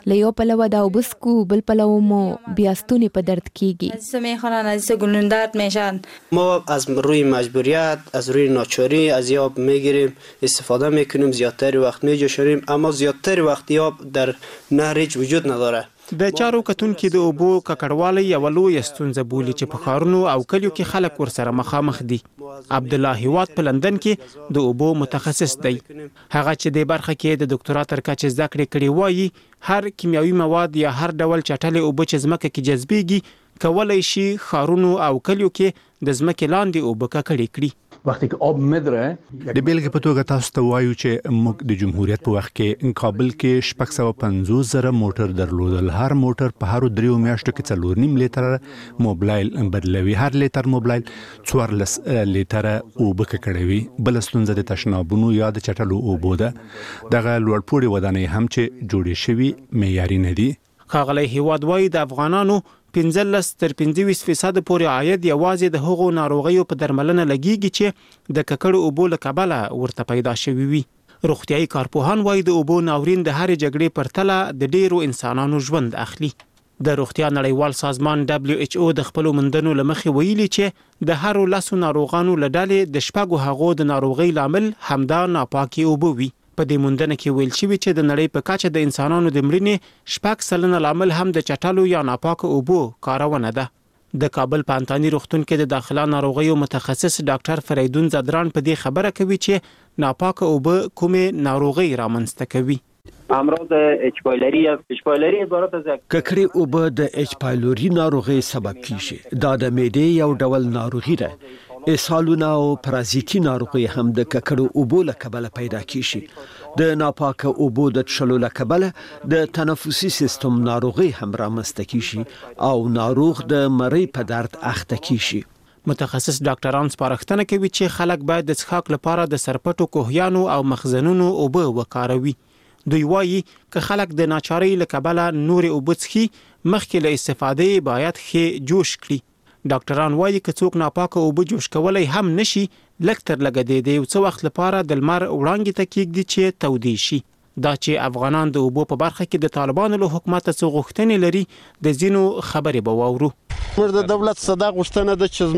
لیو پلو دا وبسکو بل پلو مو بیاستونی په درد کیږي. سمه خلانه از گلوندرد میشن. ما از روی مجبوریت از روی ناچاری از یاب میگیریم، استفاده میکنیم، زیادتر وقت میجوشیم، اما زیادتر وقت یاب در نهر هیچ وجود نداره. د چارو کتونکو د اوبو ککړوالی یو لوی ستونزه بولي چې په ښارونو او کلیو کې خلک ورسره مخامخ دي. عبد الله هیواد په لندن کې د اوبو متخصص دی. هغه چې د برخه کې د ډاکټرا تر کچې زده کړې کړې وایي هر کیمیاوي مواد یا هر ډول چټلې اوبه چې ځمکه کې جذبېږي کولای شي ښارونو او کلیو کې د ځمکې لاندې اوبه ککړې کړي. وقتی که آب مدره د بیلګې په توګه تاسو ته وایو چې موږ د جمهوریت په وخت کې کابل کې شپږ سوه پنځوس زره موټر درلودل. هر موټر په هرو دریو میاشتو کې څلور نیم لیټره موبلایل بدلوي. هر لیټر موبلایل څوارلس لیټره اوبه ککړوي. بل ستونزه د تشنابونو یا د چټلو اوبو ده. دغه لوړپوړي ودانۍ هم چې جوړې شوي معیاري نه دي. ښاغلی هیواد وایي د افغانانو پنځلس تر پنځه ویشت فیصد پورې عاید یوازې د هغو ناروغیو په درملنه لګیږي چې د ککړو اوبو له کبله ورته پیدا شوي وي. روغتیايي کارپوهان وایي د اوبو ناورین د هرې جګړې پر تله د ډیرو انسانانو ژوند اخلي. د روغتیا نړیوال سازمان دبلیو ایچ او د خپلو موندنو له مخې ویلي چې د هرو لسو ناروغانو له ډلې د شپږو هغو د ناروغۍ لامل همدا ناپاکې اوبه وي. په دې موندنه کې ویل شوي چې د نړۍ په کچه د انسانانو د مړینې شپږ سلنه لامل هم د چټلو یا ناپاکو اوبو کارونه ده. د کابل په انتاني روغتون کې د داخله ناروغیو متخصص ډاکټر فریدون زدران په دې خبره کوي چې ناپاکه اوبه کومې ناروغۍ رامنځته کوي. امراض اچ پایلری اچ پایلری عبارت از ککړې اوبه د اچ پایلوري ناروغي سبب کیږي. دا د معدې یو ډول ناروغي ده. اسهالونه او پرازیتي ناروغي هم د ککړو اوبو له کبله پیدا کیږي. د ناپاکه اوبو د څښلو له کبله د تنفسي سیستم ناروغي هم رامنځته کیږي او ناروغ د مرۍ په درد اخته کیږي. متخصص ډاکټران سپارښتنه کوي چې خلک باید د څښاک لپاره د سرپټو کوهیانو او مخزنونو اوبه وکاروي. دوی وایي که خلک د ناچارۍ له کبله نورې اوبه څښي مخکې له استفادې باید ښې جوش کړي. ډاکټران وایي که څوک ناپاکه اوبه جوش کولی هم نشي لږ تر لږه د یو څه وخت لپاره د لمر وړانګې ته کیږدي چې تودې شي. دا چې افغانان د اوبو په برخه کې د طالبانو له حکومته څه غوښتنې لري د ځینو خبرې به واورو. موږ د دولت صدا غوښتنه ده چې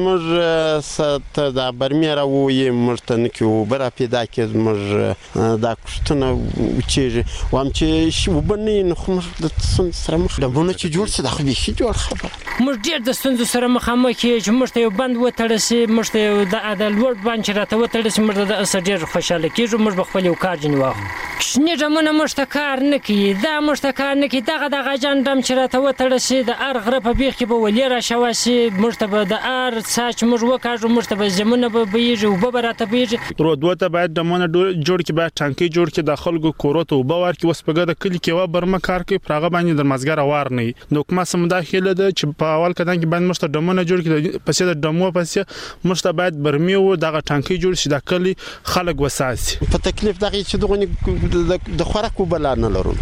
زموږ ته د برمې راوویې موږ ته نکې اوبه را پیدا کړي. زموږ دا غوښتنه وچېږي وایم چې اوبه نه وي نو خو موږ د ستونزو سره مخ ډبونه چې جوړ شي دا خو بیخي جوړ خبره. موږ ډېر د ستونزو سره مخامخ یو چې موږ ته یو بند وتړل شي موږ ته یو د لوړ بند چې راته وتړل شي موږ د اسه ډېر خوشحاله کېږو. موږ به خپل یو کار ځینې واخلو. شنې ډمونه موږ ته کار نه کوي. دا موږ ته کار نه کوي. دغه دغه جان ډم چې راته وتړل شي د هر غره په بیخ کې به ولې راشوه شي موږ ته به د هر څه چې موږ وکاږو موږ ته به زمونه به بهیږي اوبه به راته بهیږي. رودو ته باید ډمونه جوړ کړي باید ټانکۍ جوړ کړي د خلکو کورو ته اوبه ورکړي. اوس په ګډه کلي کې یوه برمه کار کوي پر هغه باندې د مازګر وار نه وي. د حکومت څه مداخله ده چې په اول قدم کې باید موږ ته ډمونه جوړ کړي پسې د ډمو پسې موږ ته باید برمې و دغه ټانکۍ جوړ شي د کلي خلک وساسي. په تکلیف دغه چې دغه د خوراک اوبه لا نه لرو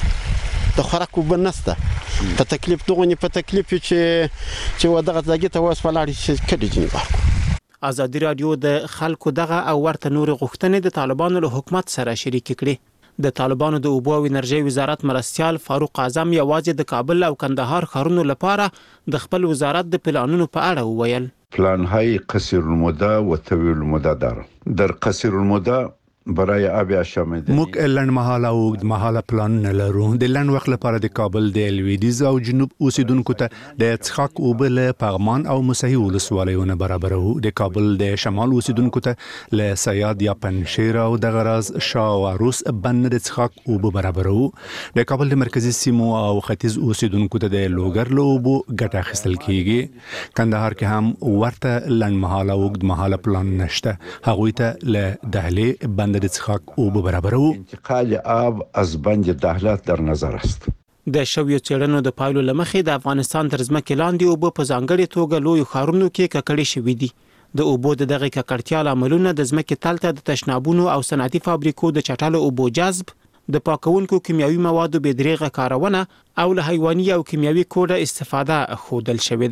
د خوراک اوبه نشته. په تکلیف دغه په تکلیف چې چې ودغه ځای ته واس ولاړ شي کډی جنبار. ازادي رادیو د خلکو دغه او ورته نور غوښتنې د طالبانو له حکومت سره شریک کړي. د طالبانو د اوبو او انرژي وزارت مرستيال فاروق اعظم یوازې د کابل او کندهار ښارونو لپاره د خپل وزارت د پلانونو په اړه وویل. پلان های قصير المدة و طويل المدة داره. در قصير المدة برای آب آشامیدنی موږ لنډ مهاله او اوږد مهاله پلانونه لرو. د لنډ وخت لپاره د کابل د لویدیځ او جنوب اوسیدونکو ته د څښاک اوبه له پغمان او موسهي ولسوالیونه برابرو. د کابل د شمال اوسیدونکو ته له سیاد یا پنشیر او د غراز شاه او عروس بند د څښاک اوبه برابرو. د کابل د مرکزی سیمو او ختیځ اوسیدونکو ته د لوګر له اوبو ګټه اخیستل کیږي. کندهار کې هم ورته لنډ مهاله او اوږد مهاله پلان نشته. هغوی ته له دهلې بند د څښاک اوبه برابرو. انتقال آب از بند دهلات در نظر است. د شویو څېړنو د پایلو لمخې د افغانستان تر ځمکې لاندې اوبه په ځانګړې توګه لویو ښارونو کې ککړې شوي دي. د اوبو د دغه ککړتیا لاملونه د ځمکې تل ته د تشنابونو او صنعتي فابریکو د چټلو اوبو جذب، د پاکونکو کیمیاوي موادو بې دریغه کارونه او له حیواني او کیمیاوي کوډه استفاده ښودل شوې ده.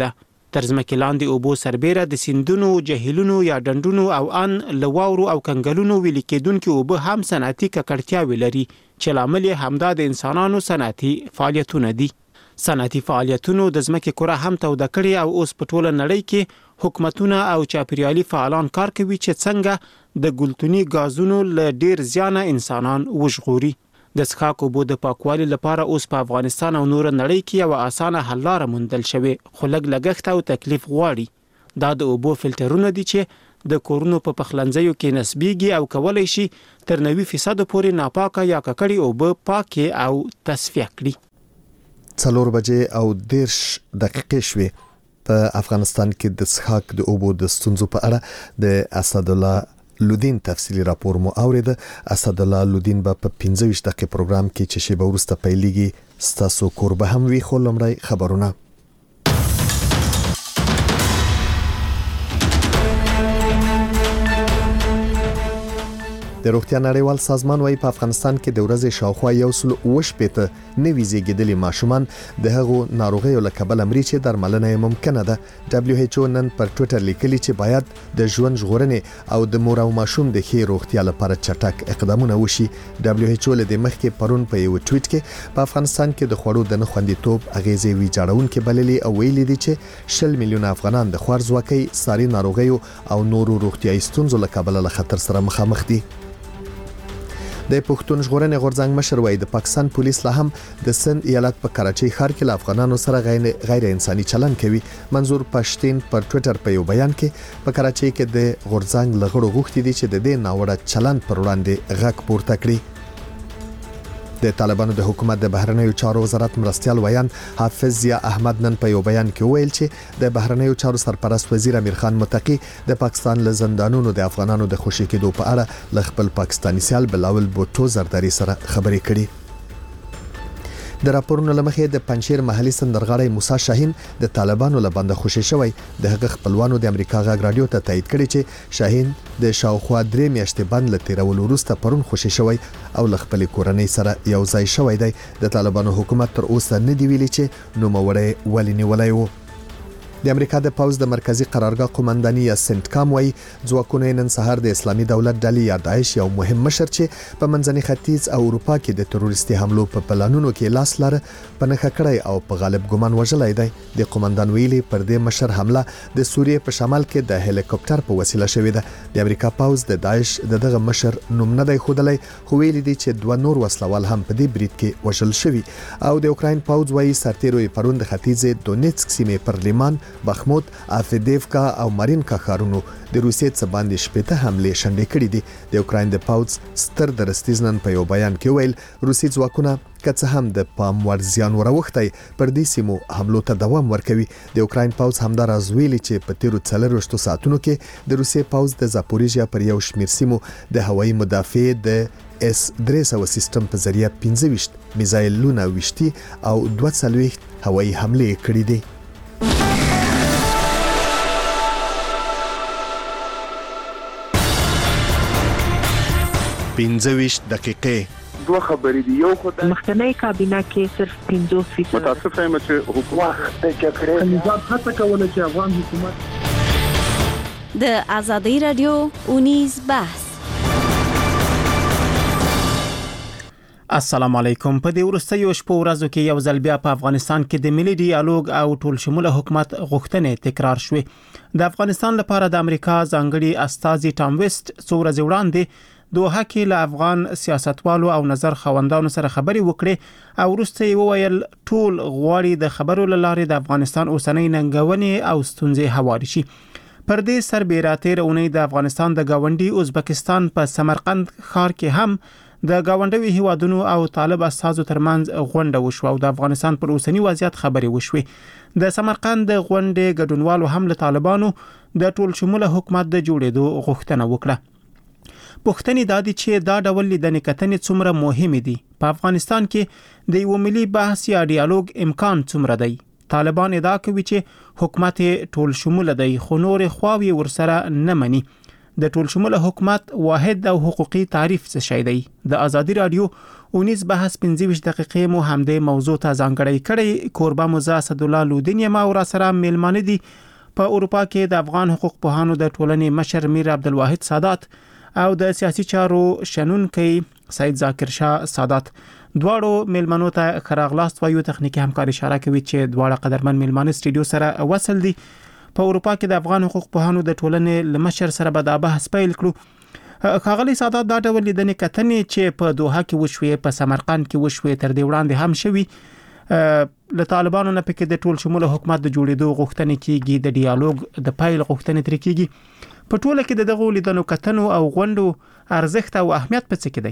تر ځمکې لاندې اوبو سربیره د سیندونو، جهیلونو یا ډنډونو او ان لواورو او کنګلونو ویلي کېدونکي اوبه هم صنعتي ککړتیاوې لري چې لامل یې همدا د انسانانو صنعتي فعالیتونه دي. صنعتي فعالیتونو د ځمکې کره هم توده کړې او اوس په ټوله نړۍ کې حکومتونه او چاپیریالي فعالان کار کوي چې څنګه د ګلتوني غازونو له ډیر زیانه انسانان وژغوري. د څښاک اوبو د پاکوالي لپاره اوس په افغانستان او نور نړۍ کې یو اسانه حل لاره موندل شوې، خو لږ لګښت او تکلیف غواړي. دا د اوبو فلټرونه دي چې د کورونو په پخلنځیو کې نسبیږي او کولای شي تر نوي فیصد پورې ناپاکه یا ککړې اوبه پاکې او تصفیه کړي. څلور بجې او دیرش دقیقې شوې. په افغانستان کې د څښاک د اوبو د ستونزو په اړه د اسدالله لودین تفصیلی راپور مو اوریده. اسدالله لودین به په پنځه ویشت دقیقې پروګرام کې چې شی به ورسته پیلېږي ستاسو کوربه هم وی. خو لمړی خبرونه. د روغتیا نړیوال سازمان وايي په افغانستان کې د ورځې شاوخوا یو سل اوه شپېته نوي زیږیدلي ماشومان د هغو ناروغیو له کبله مري چې درملنه یې ممکنه ده. دبليو ایچ او نن پر ټوئیټر لیکلي چې باید د ژوند ژغورنې او د مور او ماشوم د ښې روغتیا لپاره چټک اقدامونه وشي. دبليو ایچ او له دې مخکې پرون په یو ټویټ کې په افغانستان کې د خوړو د نه خوندیتوب اغیزې ویجاړونکې بللي او ویلي دي چې شل میلیونه افغانان د خوارځواکۍ، ساري ناروغیو او نورو روغتیايي ستونزو له کبله له خطر سره مخامخ دي. د پښتون ژغورنې غورځنګ مشر وایي د پاکستان پولیس لا هم د سند ایالت په کراچۍ ښار کې له افغانانو سره غیر انساني چلند کوي. منظور پښتين پر ټوئیټر په یو بیان کې په کراچۍ کې د غورځنګ لغړو غوښتي دي چې د دې ناوړه چلند پر وړاندې غږ پورته کړي. د طالبانو د حکومت د بهرنیو چارو وزارت مرستيال ویان حافظ ضیا احمد نن په یو بیان کې ویل چې د بهرنیو چارو سرپرست وزیر امیر خان متقی د پاکستان له زندانونو د افغانانو د خوشي کېدو په اړه ل خپل پاکستاني سیال بلاول بوټو زرداری سره خبرې کړي. د راپورونو لمخې د پنځیر محلي سندرغاړی موسی شاهین د طالبانو له بند خوشي شوی. د هغه خپلوانو د امریکا غږ رادیو ته تایید کړي چې شاهین د شاوخوا درې میاشتې بند له تیرولو وروسته پرون خوشي شوی او له خپل کورنۍ سره یو ځای شوی دی. د طالبانو حکومت تر اوسه نه دی ویلي چې نوموړی ولې نیولای وو. د امریکا د پوز د مرکزی قرارګاه قومنداني یا سنټکام وايي ځواکونه نن سهار د اسلامي دولت ډلې یا داعش یو مهم مشر چې په منځني ختیځ او اروپا کې د تروریستي حملو په پلانونو کې لاس لري په نخښه کړی او په غالب ګمان وژلای دی. د قومندان ویلي پر دې مشر حمله د سوریې په شمال کې د هلیکوپټر په وسیله شوې ده. د امریکا پوز د داعش د دغه مشر نوم نه دی خودلای، خو ویلي دی چې دوه نور وسلوال هم په دې برید کې وژل شوي. او د اوکراین پوز وايي سرتیرو پرون د ختیځ دونیتسک سیمې پر لیمان، بخموت، افدیفکا او مارینکا ښارونو د روسیې څخه باندې شپږ حملې شنډې کړې دي. د اوکراین د پوز ستر درستیز نن په یو بیان کې ویل روسي ځواکونه که څه هم د پام وړ زیان وروختي پر دې سیمو حملو ته دوام ورکوي. د اوکراین پوز همداراز ویلي چې په تیرو څلرويشتو ساعتونو کې د روسي پوز د زاپوریژیا پر یو شمیر سیمو د هوایي مدافع د اس درې سوه سیستم په ذریعہ پنځه ویشت میزایلونه وشتي او دوه څلوېښت هوایي حملې کړې دي. پنځه ویشت دقیقې دوه خبرې دي. یو خو د مخکنی کابینه کې صرف پنځوس فیصد متاسفه یم چې حکومت د جګړې نظام هڅه کوله چې افغان حکومت د ازادي رادیو اونیز بحث. السلام علیکم. په دې ورستیو شپو ورځو کې یو ځل بیا په افغانستان کې د ملي ډیالوګ او ټول شموله حکومت غوښتنې تکرار شوې. د افغانستان لپاره د امریکا ځانګړي استازي ټام ویسټ څو ورځې وړاندې دوه کې له افغان سیاستوالو او نظر خوندانو سره خبري وکړي او وروسته یې وویل ټول غواړي د خبرو لاره د افغانستان اوسنۍ ننګونې او ستونزې هواري شي. پر دې سربېره تیر اونۍ د افغانستان د گاونډي ازبکستان په سمرقند ښار کې هم د گاونډي هیوادونو او طالب استازو ترمنځ غونډه وشو او د افغانستان پر اوسنی وضعیت خبري وشوې. د سمرقند د غونډې ګډونوالو هم له طالبانو د ټول شموله حکومت د جوړېدو غوښتنه وکړه. پوښتنې دا دي چې دا ډول لیدنې کتنې څومره مهمې دي. په افغانستان کې د یو ملي بحث یا ډیالوګ امکان څومره دی. طالبان ادعا کوي چې حکومت ټول شموله دی خو نور خواوې ورسره نه مني. د ټول شموله حکومت واحد او حقوقي تعریف څه شی دی؟ د ازادي رادیو اونیز بحث پنځه ویشت دقیقې مو همدې موضوع ته ځانګړی کړی. کوربه موزه اسدالله لودین ما ور سره میلمانه دي په اروپا کې د افغان حقوق پوهانو د ټولنې مشر میر عبدالواحد سادات او د سیاسي چارو شنونکي سید ذاکر شاه سادات. دواړو میلمنو ته خراغلاست وایو. تخنیکی همکاري اشاره کوي چې دواړه قدرمن میلمانه سټډیو سره وصل دي. په اروپا کې د افغان حقوق پوهانو د ټولنې لمشر سره به دا بحث پیل کړو. ښاغلي سادات دا ډول لیدنې کتنې چې په دوحه کې وشوي، په سمرقند کې وشوي، تر دې وړاندې هم شوي، له طالبانو نه پکې د ټول شموله حکومت د جوړېدو غوښتنې کیږي، د ډیالوګ د پایل غوښتنې تر کیږي. په ټوله کې د دغه لیدنو کتنو او غونډو ارزښت او اهمیت په څه کې دی؟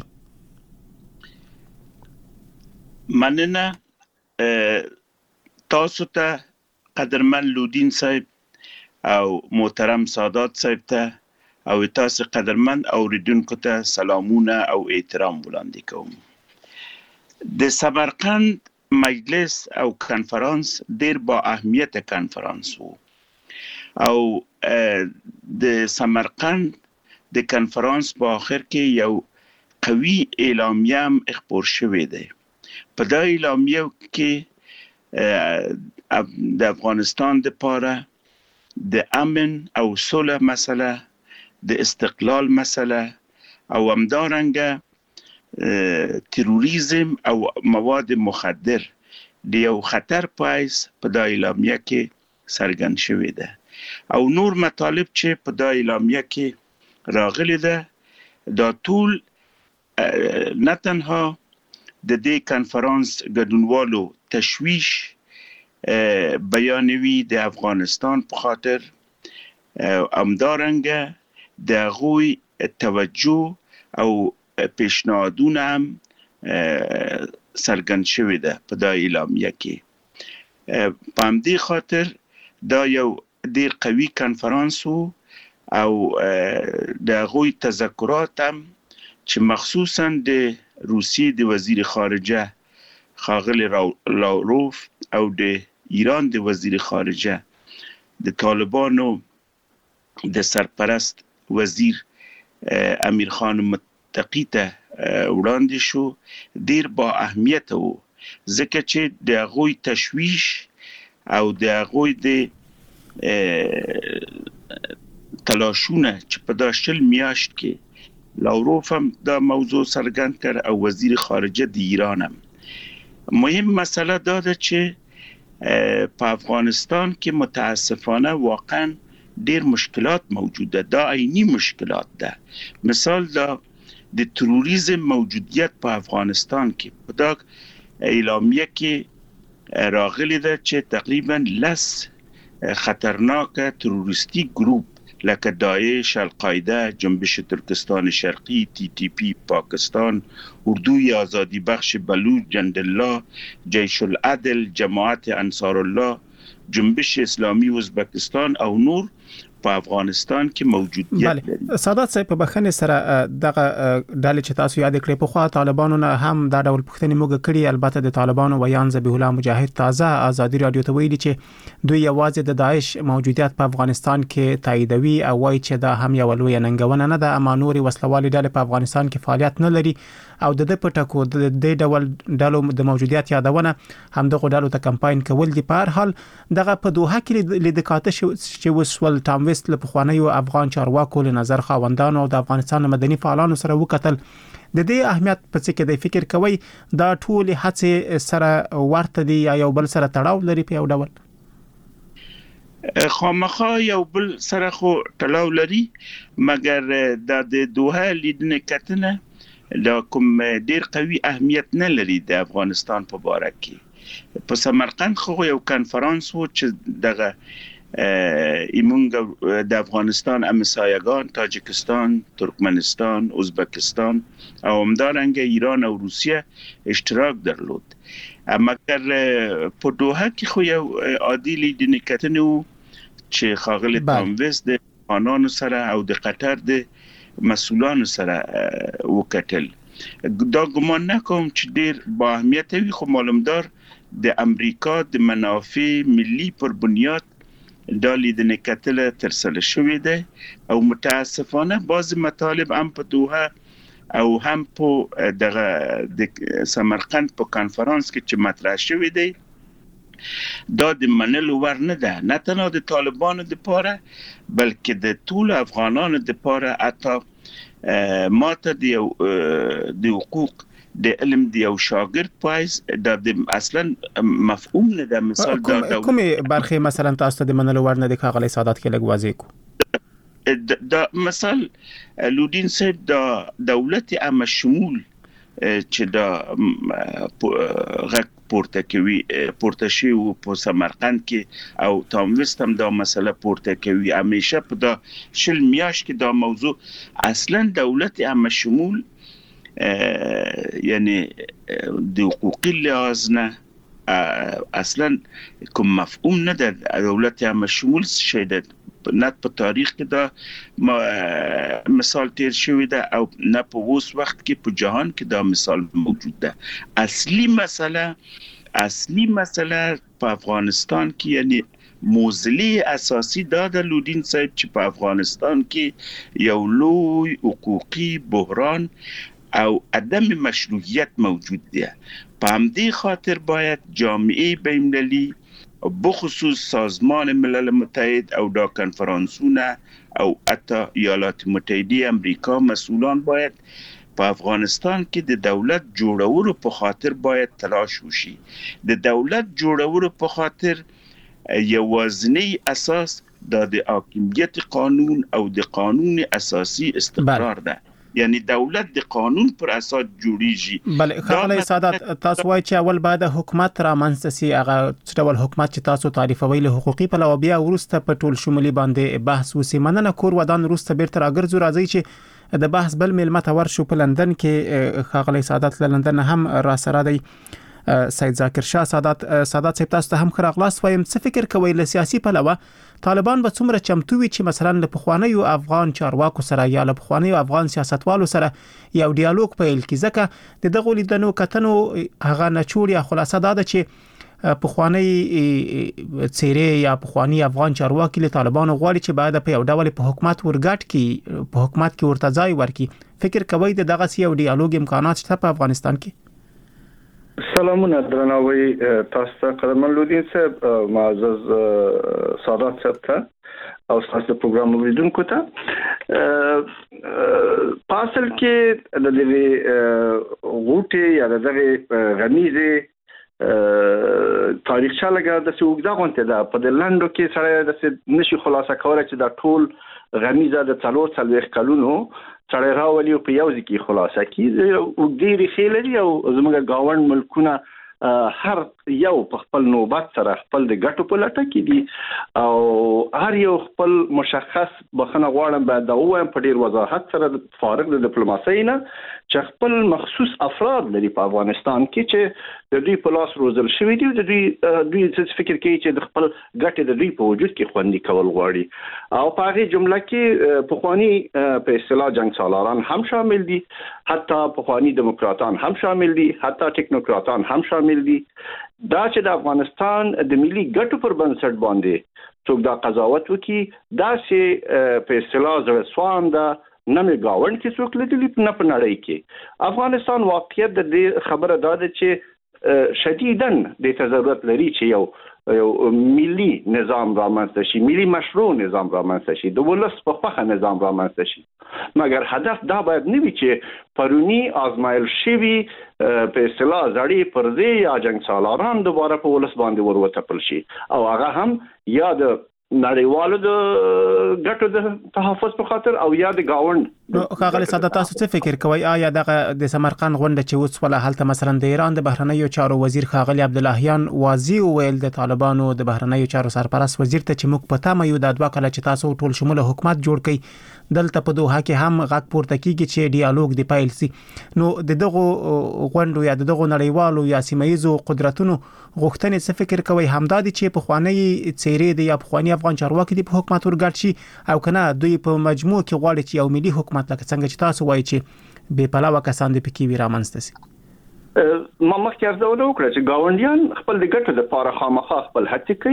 مننه تاسو ته قدرمن لودین صاحب او محترم سادات صاحب ته او تاسو قدرمن اوریدونکو ته سلامونه او احترام وړاندې کوم. د سمرقند مجلس او کنفرانس ډیر با اهمیت کنفرانس وو او د سمرقند د کنفرانس په اخر کې یو قوي اعلامیه هم خپور شوې ده. په دا اعلامیه کې د افغانستان لپاره د امن او صلح مسله، د استقلال مسله او همدارنګه تروریزم او مواد مخدر د یو خطر پایس په دا اعلامیه کې څرګند شوی ده او نور مطالب چې په دا اعلامیه کې راغلي ده دا ټول نه تنها د دې کنفرانس ګډونوالو تشویش بیانوي د افغانستان په خاطر همدارنګه د هغوی توجه او پیشنهادونه هم څرګند شوی ده په دا اعلامیه کې. په همدې خاطر دا یو ډیر قوي کنفرانس وو او د هغوی تذکرات هم چې مخصوصا د روسیې د وزیر خارجه ښاغلی لاوروف او د ایران د وزیر خارجه د طالبانو د سرپرست وزیر امیر خان متقی ته وړاندې شو ډیر با اهمیت وو ځکه چې د هغوی تشویش او د هغوی د تلاشونه چې په دا شل میاشت کې لاوروف هم دا موضوع څرګند کړ او وزیر خارجه د ایران هم. مهم مسله دا ده چې په افغانستان کې متاسفانه واقعا ډیر مشکلات موجوده، دا عینی مشکلات ده. مثال دا د تروریزم موجودیت په افغانستان کې په دا اعلامیه کې راغلی ده چې تقریبا لس خطرناک تروریستی گروپ لکه داعش، القاعده، جنبش ترکستان شرقی، تی تی پی پاکستان، اردوی آزادی بخش بلوچ، جندالله، جیش العدل، جماعت انصار الله، جنبش اسلامی ازبکستان او نور په افغانستان کې موجودیت لري. سادات صاحب په بخښنې سره دغه ډلې چې تاسو یاد کړې په خوا طالبانو نه هم دا ډول پوښتنې موږ کړې. البته د طالبانو ویان ذبیح الله مجاهد تازه ازادي رادیو ته ویلي چې دوی یوازې د داعش موجودیت په افغانستان کې تاییدوي او وایي چې دا هم یو لوی ننګونه نه ده، اما نوري وسلوالي ډلې په افغانستان کې فعالیت نه لري او د دې په ټکو د دې ډول ډلو د موجودیت یادونه هم دغه ډلو ته کمپاین کول دي. په هر حال دغه په دوحه کې لیدکاته چې وسول ټام ویست له پخوانیو افغان چارواکو له نظر خاوندانو او د افغانستان مدني فعالانو سره وکتل. د دې اهمیت په څه کې د فکر کوي دا ټول هڅه سره ورته دي یا یو بل سره تړاو لري په یو ډول؟ خامخا یو بل سره خو تړاو لري، مګر د دوحه لیدنې کتنه دا کوم ډیر قوي اهمیت نه لري د افغانستان په باره کې. په سمرقند خو یو کنفرانس وو چې دغه ایمونګ د افغانستان همسایگان تاجکستان، ترکمنستان، ازبکستان او همدارنګه ایران او روسیه اشتراک درلود. مګر په دوحه کې خو یو عادي لیدنې کتنه وو چې ښاغلی ټام ویست د افغانانو سره او د قطر د مسؤلانو سره وکتل. دا ګمان نکوم چې ډیر با اهمیت وي، خو معلومدار د امریکا د منافع ملی پر بنیاد دا لیدنې کتل ترسره شوې ده او متاسفانه بعض مطالب هم په دوحه او هم په دغه د سمرقند په کانفرنس کې چې مطرح شوې ده دا د منلو ور نه ده، نه تنها د طالبانو لپاره بلکې د ټول افغانانو لپاره. حتی ماته د حقوق د علم د یو شاګرد پایز د اصلا مفهوم نه ده. مثال دا کومه برخه مثلا تاسو د منلو ور نه د ښاغلي سادات کې لګ واضح کو دا مثال لودین صاحب دا دولت عامه شمول چې دا غږ پورته کوي پورته شي او په سمرقند کې او تاموست هم دا مسله پورته کوي. همیشه په دا شل میاش کې دا موضوع اصلا دولت عامه شمول یعنی د حقوقي لحاظ نه اصلا کوم مفهوم نه ده. دولت عامه شمول شي ده نه په تاریخ کې دا مثال تیر شوی ده او نه په اوس وخت کې په جهان کې دا مثال موجود ده. اصلي مسله اصلي مسله په افغانستان کې یعنی موزلی اساسی دا د لودین صاحب چې په افغانستان کې یو لوی حقوقي بحران او عدم مشروعیت موجود دی. په همدې خاطر باید جامعه بین‌المللی بخصوص سازمان ملل متحد او دا کنفرانسونه او حتی ایالات متحده امریکا مسئولان باید په افغانستان کې د دولت جوړولو په خاطر باید تلاش وشي. د دولت جوړولو په خاطر یوازینی اساس د حاکمیت قانون او د قانون اساسی استقرار ده. یعنی دولت د قانون پر اساس جوړیږي. بله ښاغلی سادات تاسو وایي چې اول باید حکومت رامنځته سي. هغه څه ډول حکومت چې تاسو تعریفوي له حقوقي پلوه بیا وروسته په ټول شمولي باندې بحث وسي. مننه کور ودان وروسته بیرته راګرځو. راځي چې د بحث بل میلمه ته ورشو. په لندن کې ښاغلی سادات له لندن هم را سره دی سید ذاکر شاه. سادات سادات صاحب تاسو ته هم ښه راغلاست. وایم څه فکر کوئ له سیاسي پلوه طالبان به څومره چمتو وي چې مثلا له پخوانیو افغان چارواکو سره یا له پخوانیو افغان سیاستوالو سره یو ډیالوګ پیل کړي؟ ځکه د دغه لیدنو کتنو هغه نچوړ یا خلاصه دا ده چې پخوانی څیرې یا پخوانی افغان چارواکي له طالبانو غواړي چې باید په یو ډول په حکومت ورګټ کې په حکومت کې ورته ځای ورکړي. فکر کوئ د دغه یو ډیالوګ امکانات شته په افغانستان کې؟ سلامونه درناوي تاسو ته قدرمن لودین صاحب، معزز سادات صاحب ته او تاسو د پروګرام اوریدونکو ته. پاسل کې د دې غوټي یا د دغه غمیزه تاریخچه لګا د سوګدا غونته ده په د لندو کې سره د نشي خلاصه کولای چې د ټول غمیزه د څلور څلويخ کلونو سره راولي او په یو ځکه خلاصه کی او ډېری خېلري او زموږ گاوند ملکونه هر یو په خپل نوبت سره خپل د ګټو په لټه کې دي او هر یو خپل مشخص بخنه غواړم بعد دا وایم په ډیر وضاحت سره فارغ د ډیپلوماسۍ نه چې خپل مخصوص افراد لري په افغانستان کې چې د دوی په لاس روزل شوی دي. د دوی دوی څه فکر کوي چې د خپل ګټې د دوی په وجود کې خوندي کول غواړي او په هغه جمله کې پخوانی په اصطلاح جنگ سالاران هم شامل دي، حتی پخوانی دموکراتان هم شامل دي، حتی ټیکنوکراتان هم شامل دي. دا چې د افغانستان د ملي ګټو پر بنسټ باندې څوک دا قضاوت وکي دا چې په اصطلاح زړه سوان ده نه مې گاوند کې څوک لیدلی نه په نړۍ کې. افغانستان واقعیت د دې خبره ده چې شدیداً د ضرورت لري چې یو یو ملي نظام رامنځته شي، ملي مشروع نظام رامنځته شي، د ولس په خوښه نظام رامنځته شي. مګر هدف دا باید نه وي چې پرونی آزمایل شوي په اصطلاح زړې پرځې یا جنگ سالاران دوباره په ولس باندې وروتپل شي او هغه هم یا د نړیوالو د ګټو د تحفظ په خاطر او یا د گاوند. ښاغلی سادات تاسو څه فکر کوئ؟ آیا دغه د سمرقند غونډه چې اوس ولا هلته مثلا د ایران د بهرنیو چارو وزیر ښاغلی عبداللهیان واضح وویل د طالبانو د بهرنیو چارو سرپرست وزیر ته چې موږ په تمه یو د دوه کله چې تاسو ټول شموله حکومت جوړ کړئ. دلته په دوحه کې هم غږ پورته کیږي چې ډیالوګ دی پیل سي. نو د دغه غونډو یا د دغه نړیوالو یا سیمایي قدرتونو غوښتنې څه فکر کوي؟ همدا دي چې په خوانی څیرې دی یا په خوانی افغان چارواکي دی په حکومت ورګټ شي او کنه دوی په مجموع کې غواړي چې یو ملي حکومت لکه څنګه چې تاسو وایي چې بې پلاوه کسان د پکې وی رامنځته سي؟ ما مخکې ارزونه وکړه چې گاونډیان خپل د ګټو لپاره خامخا خپل هڅې کوي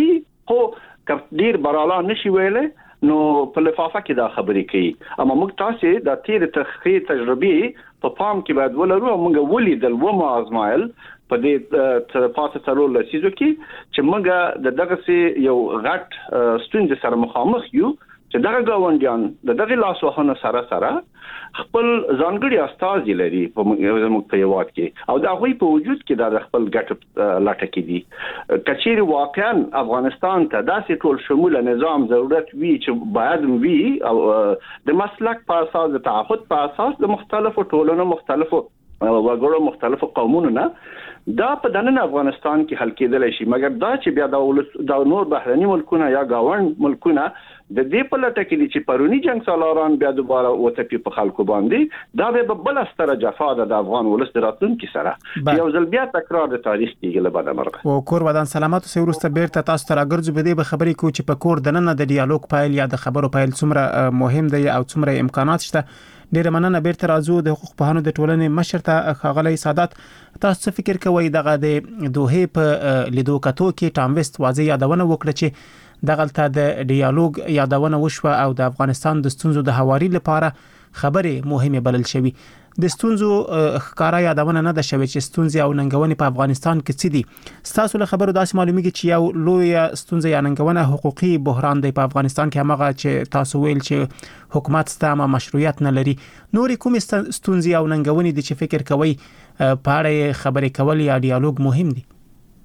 خو ډیر براله نشي ویلې نو په لفافه کې دا خبرې کوي. اما موږ تاسو د تیر تحقیق تجربه په پام کې باید ولرو. موږ ولیدل و ما ازمایل په دې پاتې څلور لسیزو کې چې موږ د دغه یو غټ ستونزې سره مخامخ یو چې دغه گاونډیان د دغه لاسوهنه سره سره خپل ځانګړي استاد لري په موږ په یوات کې او دا غوي په وجود کې د خپل ګټ لاټه کې دي. کچېری واقعا افغانستان ته داسې ټول شموله نظام ضرورت وی چې باید وی او د مسلک په اساس د تعهد په اساس د مختلفو ټولنو مختلفو وګړو مختلفو قومونو نه دا په دننه افغانستان کې حل کېدل شي. مګر دا چې بیا د د نور بهرني ملکونه یا گاوند ملکونه د دې په لټه کې چې پرونی جنگ سالاران بیا دوباره وته په خلکو باندې دا به بل ستره جفا ده د افغان ولس راتلونکي سره یو ځل بیا تکرار د تاریخ کېږي له بعد مرغه. او کور ودان سلامات او ورسته بیرته تاسو ته راګرځو به دې به خبرې کو چې په کور دننه د ډیالوګ پایل یا د خبرو پایل څومره مهم دی او څومره امکانات شته. ډیره مننه بیرته راځو د حقوق پوهانو د ټولنې مشر ته ښاغلی سادات. تاسو څه فکر کوئ دغه د دوه په لیدو کتو کې ټام ویسټ واضح یادونه وکړه چې دغلته د ډیالوګ یادونه وشوه او د افغانستان د ستونزو د حواري لپاره خبرې مهمه بلل شوی. د ستونزو ښکارا یادونه نه ده شوی چې ستونزې او ننګونې په افغانستان کې څه دي. تاسو له خبرو داسې معلومیږي چې یو لوی ستونزه یا ننګونه حقوقي بحران دی په افغانستان کې، هغه چې تاسو ویل چې حکومت ستامه مشروعیت نه لري. نورې کومې ستونزې او ننګونې دي چې فکر کوي په اړه خبرې کول یا ډیالوګ مهم دي؟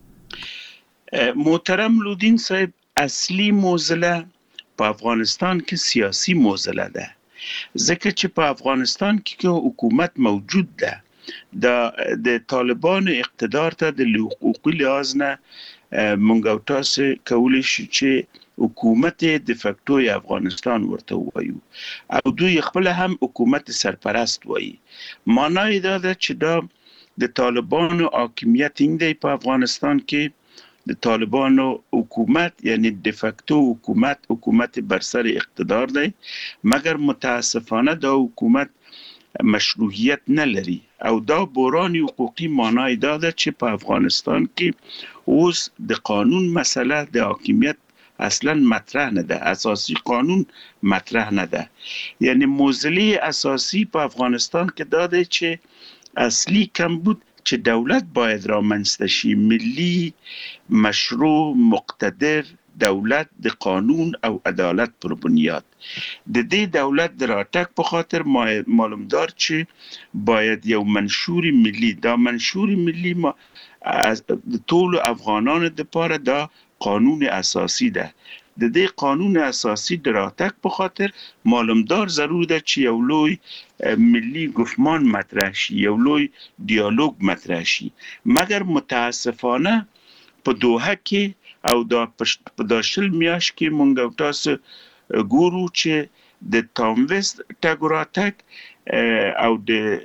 محترم لودین صاحب، اصلي موزله په افغانستان کې سیاسي موزله ده. ځکه چې په افغانستان کې حکومت موجود ده، د د طالبانو اقتدار ته د حقوقي لحاظ نه مونږ او تاسو کولی شو چې حکومت د فکټو افغانستان ورته وایو او دوی خپل هم حکومت سرپرست وایي. معنی دا ده چې دا د طالبانو حاکمیت دی په افغانستان کې. د طالبانو حکومت یعنی د فکټو حکومت حکومت بر سر اقتدار دی، مګر متاسفانه دا حکومت مشروعیت نه لري او دا بحران حقوقي معنی دا ده چې په افغانستان کې اوس د قانون مسله د حاکمیت اصلا مطرح نه ده، اساسی قانون مطرح نه ده. یعنی موزله اساسی په افغانستان کې دا ده چې اصلي کمبود چې دولت باید رامنځته شي، ملی مشروع مقتدر دولت د قانون او عدالت پر بنیاد. د دې دولت د راتګ په خاطر معلومدار چې باید یو منشور ملی، دا منشور ملی ما د ټول افغانانو لپاره دا قانون اساسی ده. د دې قانون اساسی د راتګ په خاطر معلومدار ضرور ده چې یو لوی ملی گفتمان مطرح شي، یو لوی ډیالوګ مطرح شي. مګر متاسفانه په دوحه کې او دا په داشل میاش کې مونږ او تاسو ګورو چې د ټام ویسټ ټاګ راتګ او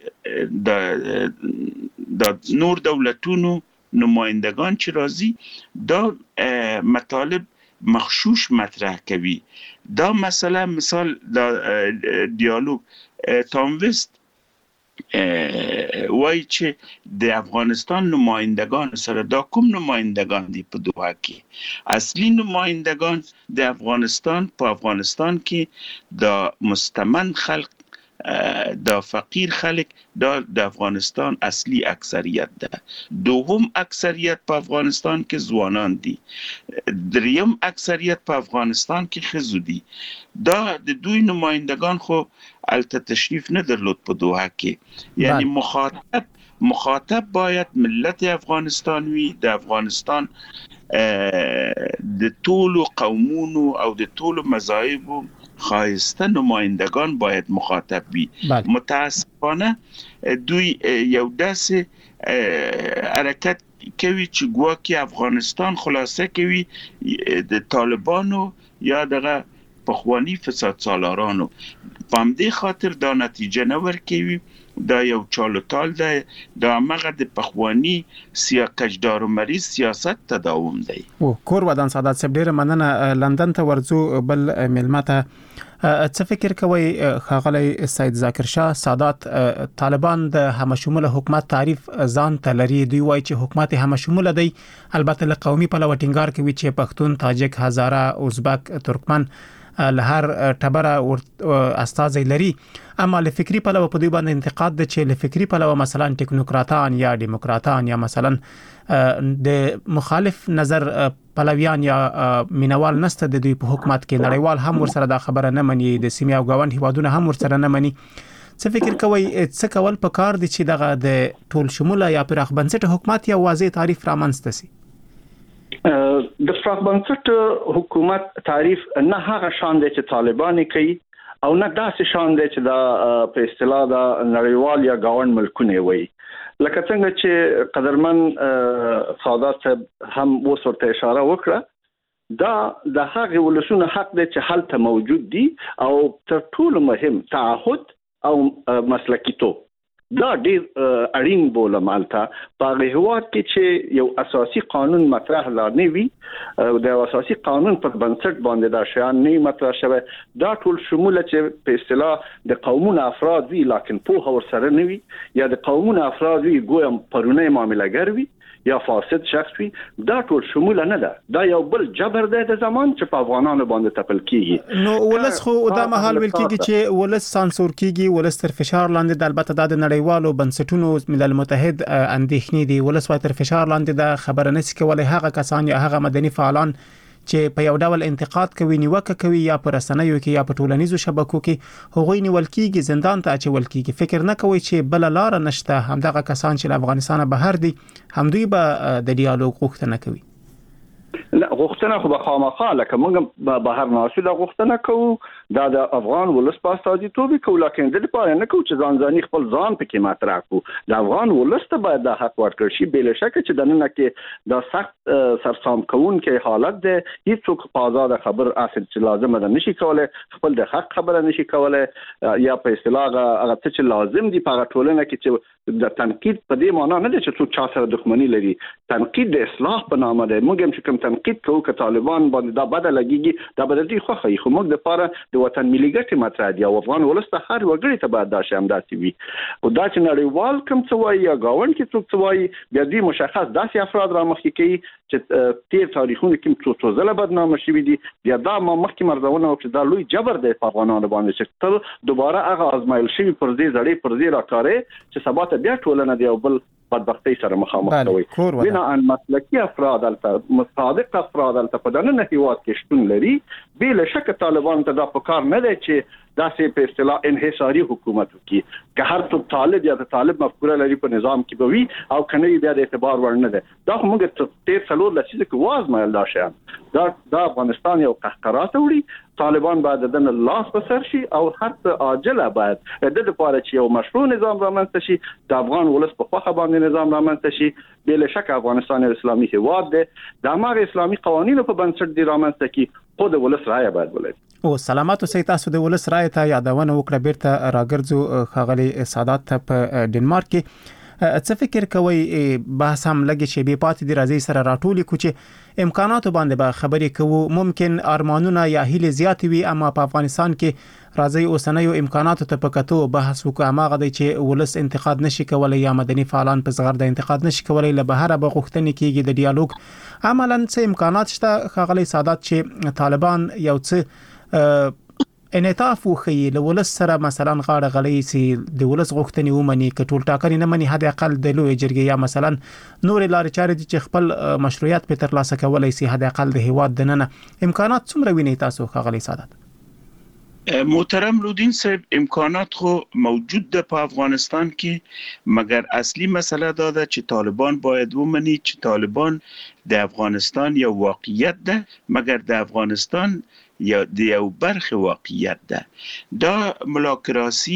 د د نور دولتونو نمایندگان چې راځي دا مطالب مخشوش مطرح کوي. دا مسئله مثال دا ډیالوګ ټام ویسټ وای چې د افغانستان نمایندگان سره دا کوم نمایندگان دي په دوحه کې؟ اصلي نمایندگان د افغانستان په افغانستان کې د مستمن خلق، دا فقیر خلق، دا د افغانستان اصلي اکثریت ده. دوم اکثریت په افغانستان کې ځوانان دي. دریم اکثریت په افغانستان کې ښځو دي. دا د دوی نمایندگان خو البته تشریف نه درلود په دوحه کې. یعنی مخاطب مخاطب باید ملت افغانستان وي، د افغانستان د ټولو قومونو او د ټولو مذاهبو خایسته نمایندگان باید مخاطب وي. متاسفانه دوی یو داسې حرکت کوي چې ګواکې افغانستان خلاصه کوي د طالبانو یا دغه پخوانی فساد سالارانو. په همدې خاطر دا نتیجه نه ورکوي دا یو چالوتال ده دا مغه د پخوانی سیا کجدار مریض سیاست تداوم دی. او کور ودان سعادت صاحب ډیره مننه. لندن ته ورځو بل ملمته څه فکر کوي خاغلی سید ذاکر شاه سادات طالبان د همشموله حکومت تعریف ځان ته لري؟ دوی وایي چې حکومت همشموله دی، البته له قومي پلوه ټینګار کوي چې پښتون، تاجک، هزاره، ازبک، ترکمن له هر ټبره استازي لري، اما له فکری پلوه په دوی باندې انتقاد ده چې له فکری پلوه مثلا ټیکنوکراتان یا دیموکراتان یا مثلا د مخالف نظر پلویان یا مینوال نسته د دوی په حکومت کې، نړیوال هم ورسره دا خبره نه مني، د سیمې او ګاونډ هیوادونه هم ورسره نه مني. څه فکر کوي څه کول پکار دي چې دغه د ټول شموله یا پراخ بنسټ حکومت یا واضح تعریف رامنځته شي؟ د پراخ بنسټ حکومت تعریف نه هغه شان دی چې طالبان کوي او نه داسې شان دی چې دا په اصطلاح د نړیوال یا ګاونډ ملکونه وي. لکه څنګه چې قدرمن سعادت هم وسورته اشاره وکړه، دا د هغه ولسونو حق دی چې حالت موجود دي او تر ټولو مهم تعهد او مسلکیتوب دا ډیر اړین بوله مالته په هیواد کې چې یو اساسي قانون مطرح لا نه وي، د اساسي قانون پر بنسټ باندې دا شیان نه مطرح شوی، دا ټول شموله چې په اصطلاح د قومونو افراد وي لکه په هور سره نه وي، یا د قومونو افراد وي ګویا پرونه معاملهګر وي یا فاسد شخص وي، دا ټول شموله نه ده، دا یو بل جبر دی د زمان چې په افغانانو باندې تپل کیږي. نو ولس خو دا مهال ویل کیږي چې ولس سانسور کیږي، ولس تر فشار لاندې د البته د نړیوالو بنسټونو ملل متحد اندېښنې دي، ولس وای تر فشار لاندې د خبره نشي کولای هغه کسان یا هغه مدني فعالان چې په یو ډول انتقاد کوي، نیوکه کوي یا پر رسنیو کې یا په ټولنیزو شبکو کې هغوی نیول کیږي، زندان ته اچول کیږي. فکر نه کوي چې بل لار نشته همدغه کسان چې له افغانستان بهر دي هم دوی به د ډیالوګ غوښتنه کوي؟ لا غوښتنه خو به خامخا لکه موږ بهر ناسو د غوښتنه کوو، دا د افغان ولس په استازیتوب کوي، لکه د لپاره نه کوي چې ځان ځاني خپل ځان پکې مطرح کوو. د افغان ولس ته باید د حق ورکړل شي، بل شک چې د نن کې د سخت سرسام کوونکې حالت ده، هیڅوک په آزاد خبر اصل چې لازم ده نشي کولای، خپل د حق خبره نشي کولای، یا په اصطلاح هغه چې لازم دي په ټولنه کې چې د تنقید په دې معنی نه ده چې څوک چا سره دښمنی لري، تنقید د اصلاح په نامه ده. موږ هم چې کوم تنقید کوو که طالبان باندې دا بدل لګيږي دا بدل دي خو خو موږ د لپاره د وطن ملي ګټې مطرح دي او افغان ولس ته هر وګړي ته باید دا شی همداسې وي. او دا چې نړیوال کوم څه وایي یا ګاونډ کې څوک څه وایي بیا دې مشخص داسې افراد را مخکې کوي چې تیر تاریخونه کې څو څو ځله بدنامه شوي دي، بیا دا ما مخکې مرزونه وکړي دا لوی جبر دی په افغانانو باندې چې تل دوباره هغه آزمایل شوي پر دې زړې پر دې راکارې چې سبا ته بیا ټولنه دی او بل بدبختی سره مخامخ کوي. بنا ان مسلکی افراد البته مصادق افراد البته په دنه هیواد کې شتون لري، بل شک طالبان ته دا پکار نه دی چې داسې په اصطلاح انحصاري حکومت وکړي، که هر څو طالب یا د طالب مفکوره لري په نظام کې به وي او کنه بیا د اعتبار ور نه ده. دا موږ ته څلور لسیزه کې وازمایل دا شیان، دا د افغانستان یو قهقرات وړي، طالبان باید د لاس په سر شي او هر څه عاجله باید د لپاره چې یو مشروع نظام رامنځته شي، د افغان ولس په خوخه باندې نظام رامنځته شي. بل شک افغانستان اسلامي هیواد دی، د هغه اسلامي قوانینو په بنسټ دی رامنځته کی خود ولس رائے باید ولري. او سلامات اوسئ، تاسو د ولس رائے ته یادونه وکړه. بیرته راګرځو خاغلی سادات ته په ډنمارک کې څه فکر کوي بحث هم لګي چې بي پاتې دی راځي سره راټولي کو چې امکاناتو باندې به خبرې کوو، ممکن ارمانونه یا هیله زیات وي، اما په افغانستان کې راځي اوسنیو امکاناتو ته پکاتو بحث وکړو. هغه دی چې ولس انتقاد نشي کولای یا مدني فعالان په صغر د انتقاد نشي کولای، له بهره به غوښتنې کیږي د ډیالوګ. عملاً څه امکانات شته خاغلی سادات چې طالبان یو څه انعطاف وخی له ولس سره مثلا غاړه غړی سي د ولس غوښتنې ومني، کټول ټاکنې نه مني، حد اقل د لوی جرګې یا مثلا نور لارې چارې چې خپل مشروعیت په ترلاسه کولای سي، حد اقل د هیواد دننه امکانات څومره ویني تاسو خاغلی سادات؟ محترم رودین صاحب، امکانات خو موجود ده په افغانستان کې، مگر اصلي مسله دا ده چې طالبان باید ومني چې طالبان د افغانستان یو واقعیت ده، مگر د افغانستان یا د یو برخه واقعیت ده. دا ملاکراسی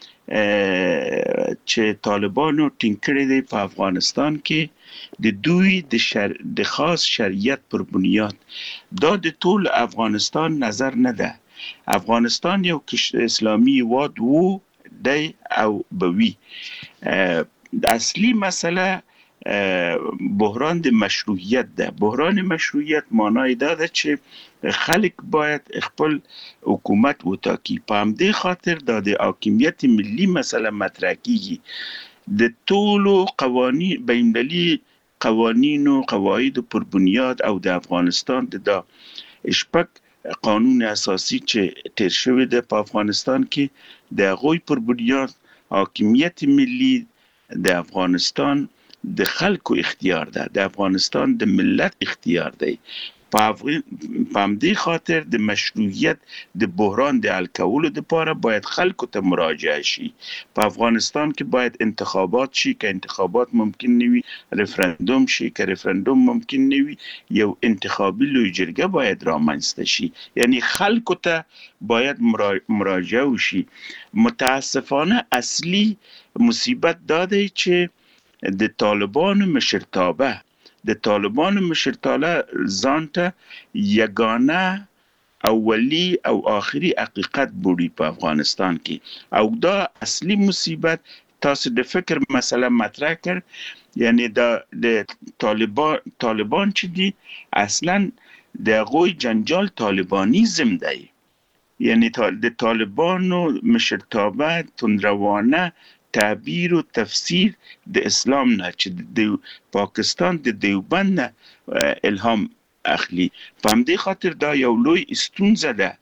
چې طالبانو ټینګ کړی دی په افغانستان کې د دوی د شر... د خاص شریعت پر بنیاد، دا د ټول افغانستان نظر نه ده. افغانستان یو اسلامي هیواد وو دی او بوي. اصلي مسله بحران د مشروعیت ده. بحران مشروعیت معنی دا ده چې خلک باید خپل حکومت وټاکي. په همدې خاطر دا د حاکمیت ملي مسله مطرح کیږي. د ټولو قوانین بین‌المللي قوانین او قواعد پر بنیاد او د افغانستان د دا شپږ قانون اساسي چې تیر شوی دی په افغانستان کې د هغوی پر بنیاد حاکمیت ملي د افغانستان د خلکو اختیار ده، د افغانستان د ملت اختیار دی. په همدې خاطر د مشروعیت د بحران د حل کولو لپاره باید خلکو ته مراجعه شي. په افغانستان کې باید انتخابات شي، که انتخابات ممکن نه وي ریفرندوم شي، که ریفرندوم ممکن نه وي یو انتخابي لوی جرګه باید رامنځته شي. یعنی خلکو ته باید مراجعه وشي. متاسفانه اصلي مصیبت دا دی چې د طالبانو مشرتابه د طالبانو مشرتابه ځان ته یگانه اولی او آخری حقیقت بولی په افغانستان کې، او دا اصلي مصیبت. تاسو د فکر مسله مطرح کړ، یعنی دا د طالبان طالبان چې دي اصلا د هغوی جنجال طالبانیزم دی. یعنی د طالبانو مشرتابه تندروانه تعبیر او تفسیر د اسلام نه چې د پاکستان د دیوبند نه الهام اخلي. په همدې خاطر دا یو لوی ستونزه ده.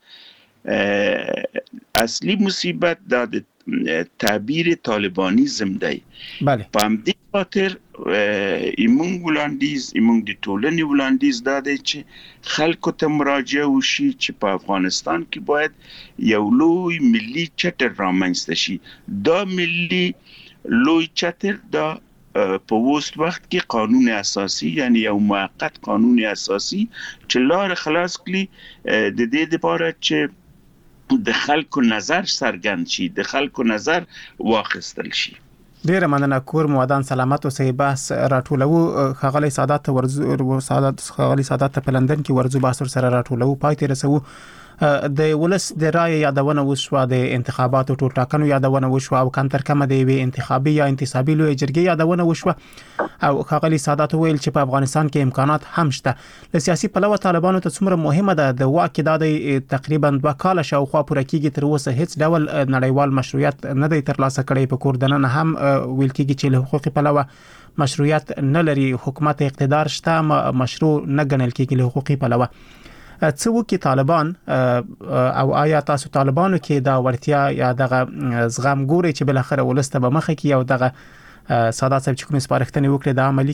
اصلي مصیبت دا د تعبیر طالبانیزم دی. بله. په همدې خاطر ایمونږ وړاندیز ایمونږ د ټولنې وړاندیز دا دی چې خلکو ته مراجعه وشي چې په افغانستان کې باید یو لوی ملي چتر رامنځته شي. دا ملي لوی چتر دا په اوس وخت کې قانون اساسي، یعنی یو موقت قانون اساسي چې لار خلاص کړي د دې لپاره چې د خلکو نظر څرګند شي، د خلکو نظر واخیستل شي. ډیره مننه. کور مودان سلامت اوسئ. بحث راټولو خغلی سادات ورزو سادات خغلی سادات په لندن کې ورزو بحث سره راټولو پای ته رسو. د ولس د رای یادونه وشو، د انتخاباتو ټولټاکنو یادونه وشو، او کانتر کم دی وی انتخابي یا انتصابي لوی جرګې یادونه وشو، او خغلی سادات ویل چې په افغانستان کې امکانات هم شته. له سیاسي پلوه طالبانو ته څومره مهمه ده د واک د تقریبا دوه کال شاوخوا پوره کیږي، تر اوسه هیڅ ډول نړیوال مشروعیت نه دی ترلاسه کړی. په کور دننه هم ویل کیږي چې له حقوقي پلوه مشروعیت نه لري، حکومت اقتدار شته مشروع نه ګڼل کیږي له حقوقي پلوه. څه وکړي طالبان، او آیا تاسو طالبانو کې دا ورتیا یا دغه زغم ګوري چې بل اخر ولسته به مخه کې او دغه سادات صاحب چې کوم سپارښتنې وکړي دا عملي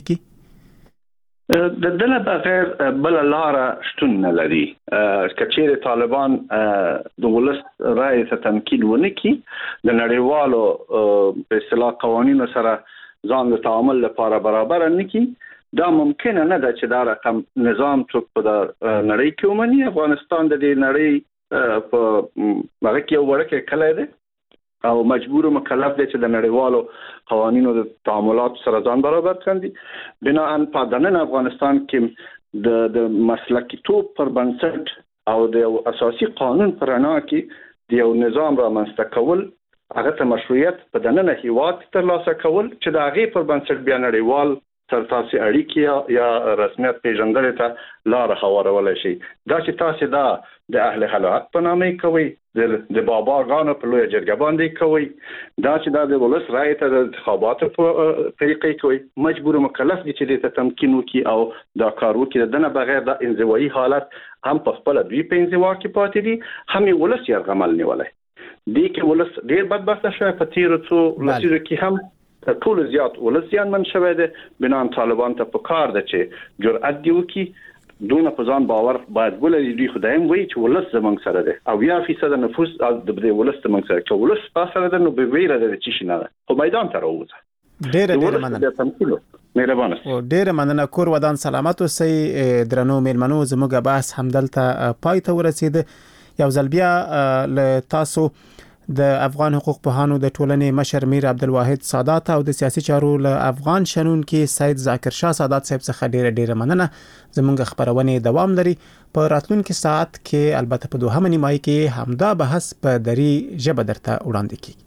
کړي؟ د دله بغیر بل لار شتون نه لري. کچېره طالبان د ولس رائے ته تمکین ونه کړي، د نړیوالو په اصطلاح قوانینو سره ځان د تعامل لپاره برابر نه کړي، دا ممکنه نه ده چې دا رقم نظام څوک په نړۍ کې ومني. افغانستان د دې نړۍ په هغه کې یو ورکه کلی دی او مجبور مکلف دی چې د نړیوالو قوانینو د تعاملات سره ځان برابر کړي. بناء په دننه افغانستان کې د د مسلکیتوب پر بنسټ او د اساسي قانون پر رڼا کې د یو نظام رامنځته کول، هغه ته مشروعیت په دننه هیواد ترلاسه کول چې د هغې پر بنسټ بیا نړیوال تر تاسو اړیکې یا رسمیت پیژندل ته لار هوارول شي. دا چې تاسو دا د اهل حلات په نامه کوي، د بابا غانو په لوی جرګه باندې کوي، دا چې دا د ولس رائے ته د انتخاباتو په طریقې کوي، مجبور مکلف دي چې د تمکین وکي او دا کار وکي. دنه بغیر د انزوایي حالت هم په خپل دوی په انزوا کې پاتې دي، هم ولس یې غمل نیولای دي کې ولس ډیر بدبخت شوی. په تیرو څو لسیزو کې هم ټول زیات ولسیان من شوی دی. بنان طالبان ته په کار ده چې جرأت دی وکي، دونه په ځان باور باید ولري. دوی خدایم وایي چې ولس زمونږ سره دی او یا فیصد نفوس د دې ولس زمونږ سره، چې ولس په سره ده نو به ویره ده چې شي نه ده خو میدان ته راوځي. ډېر ډېر مننه. مهربانه. ډېر مننه. کور ودان سلامت اوسئ. درنو میلمنو زموږ بحث همدلته پای ته ورسید. یو ځل بیا له تاسو د افغان حقوق پوهانو د ټولنې مشر میر عبدالواحد سادات او د سیاسي چارو له افغان شنونکي سید ذاکر شاه سادات صاحب څخه ډیره ډیره مننه. زموږ خبرونه دوام لري. په راتلونکي ساعت کې البته په دوهمه نیمایي کې همدا بحث په دری ژبه درته وړاندې کیږي.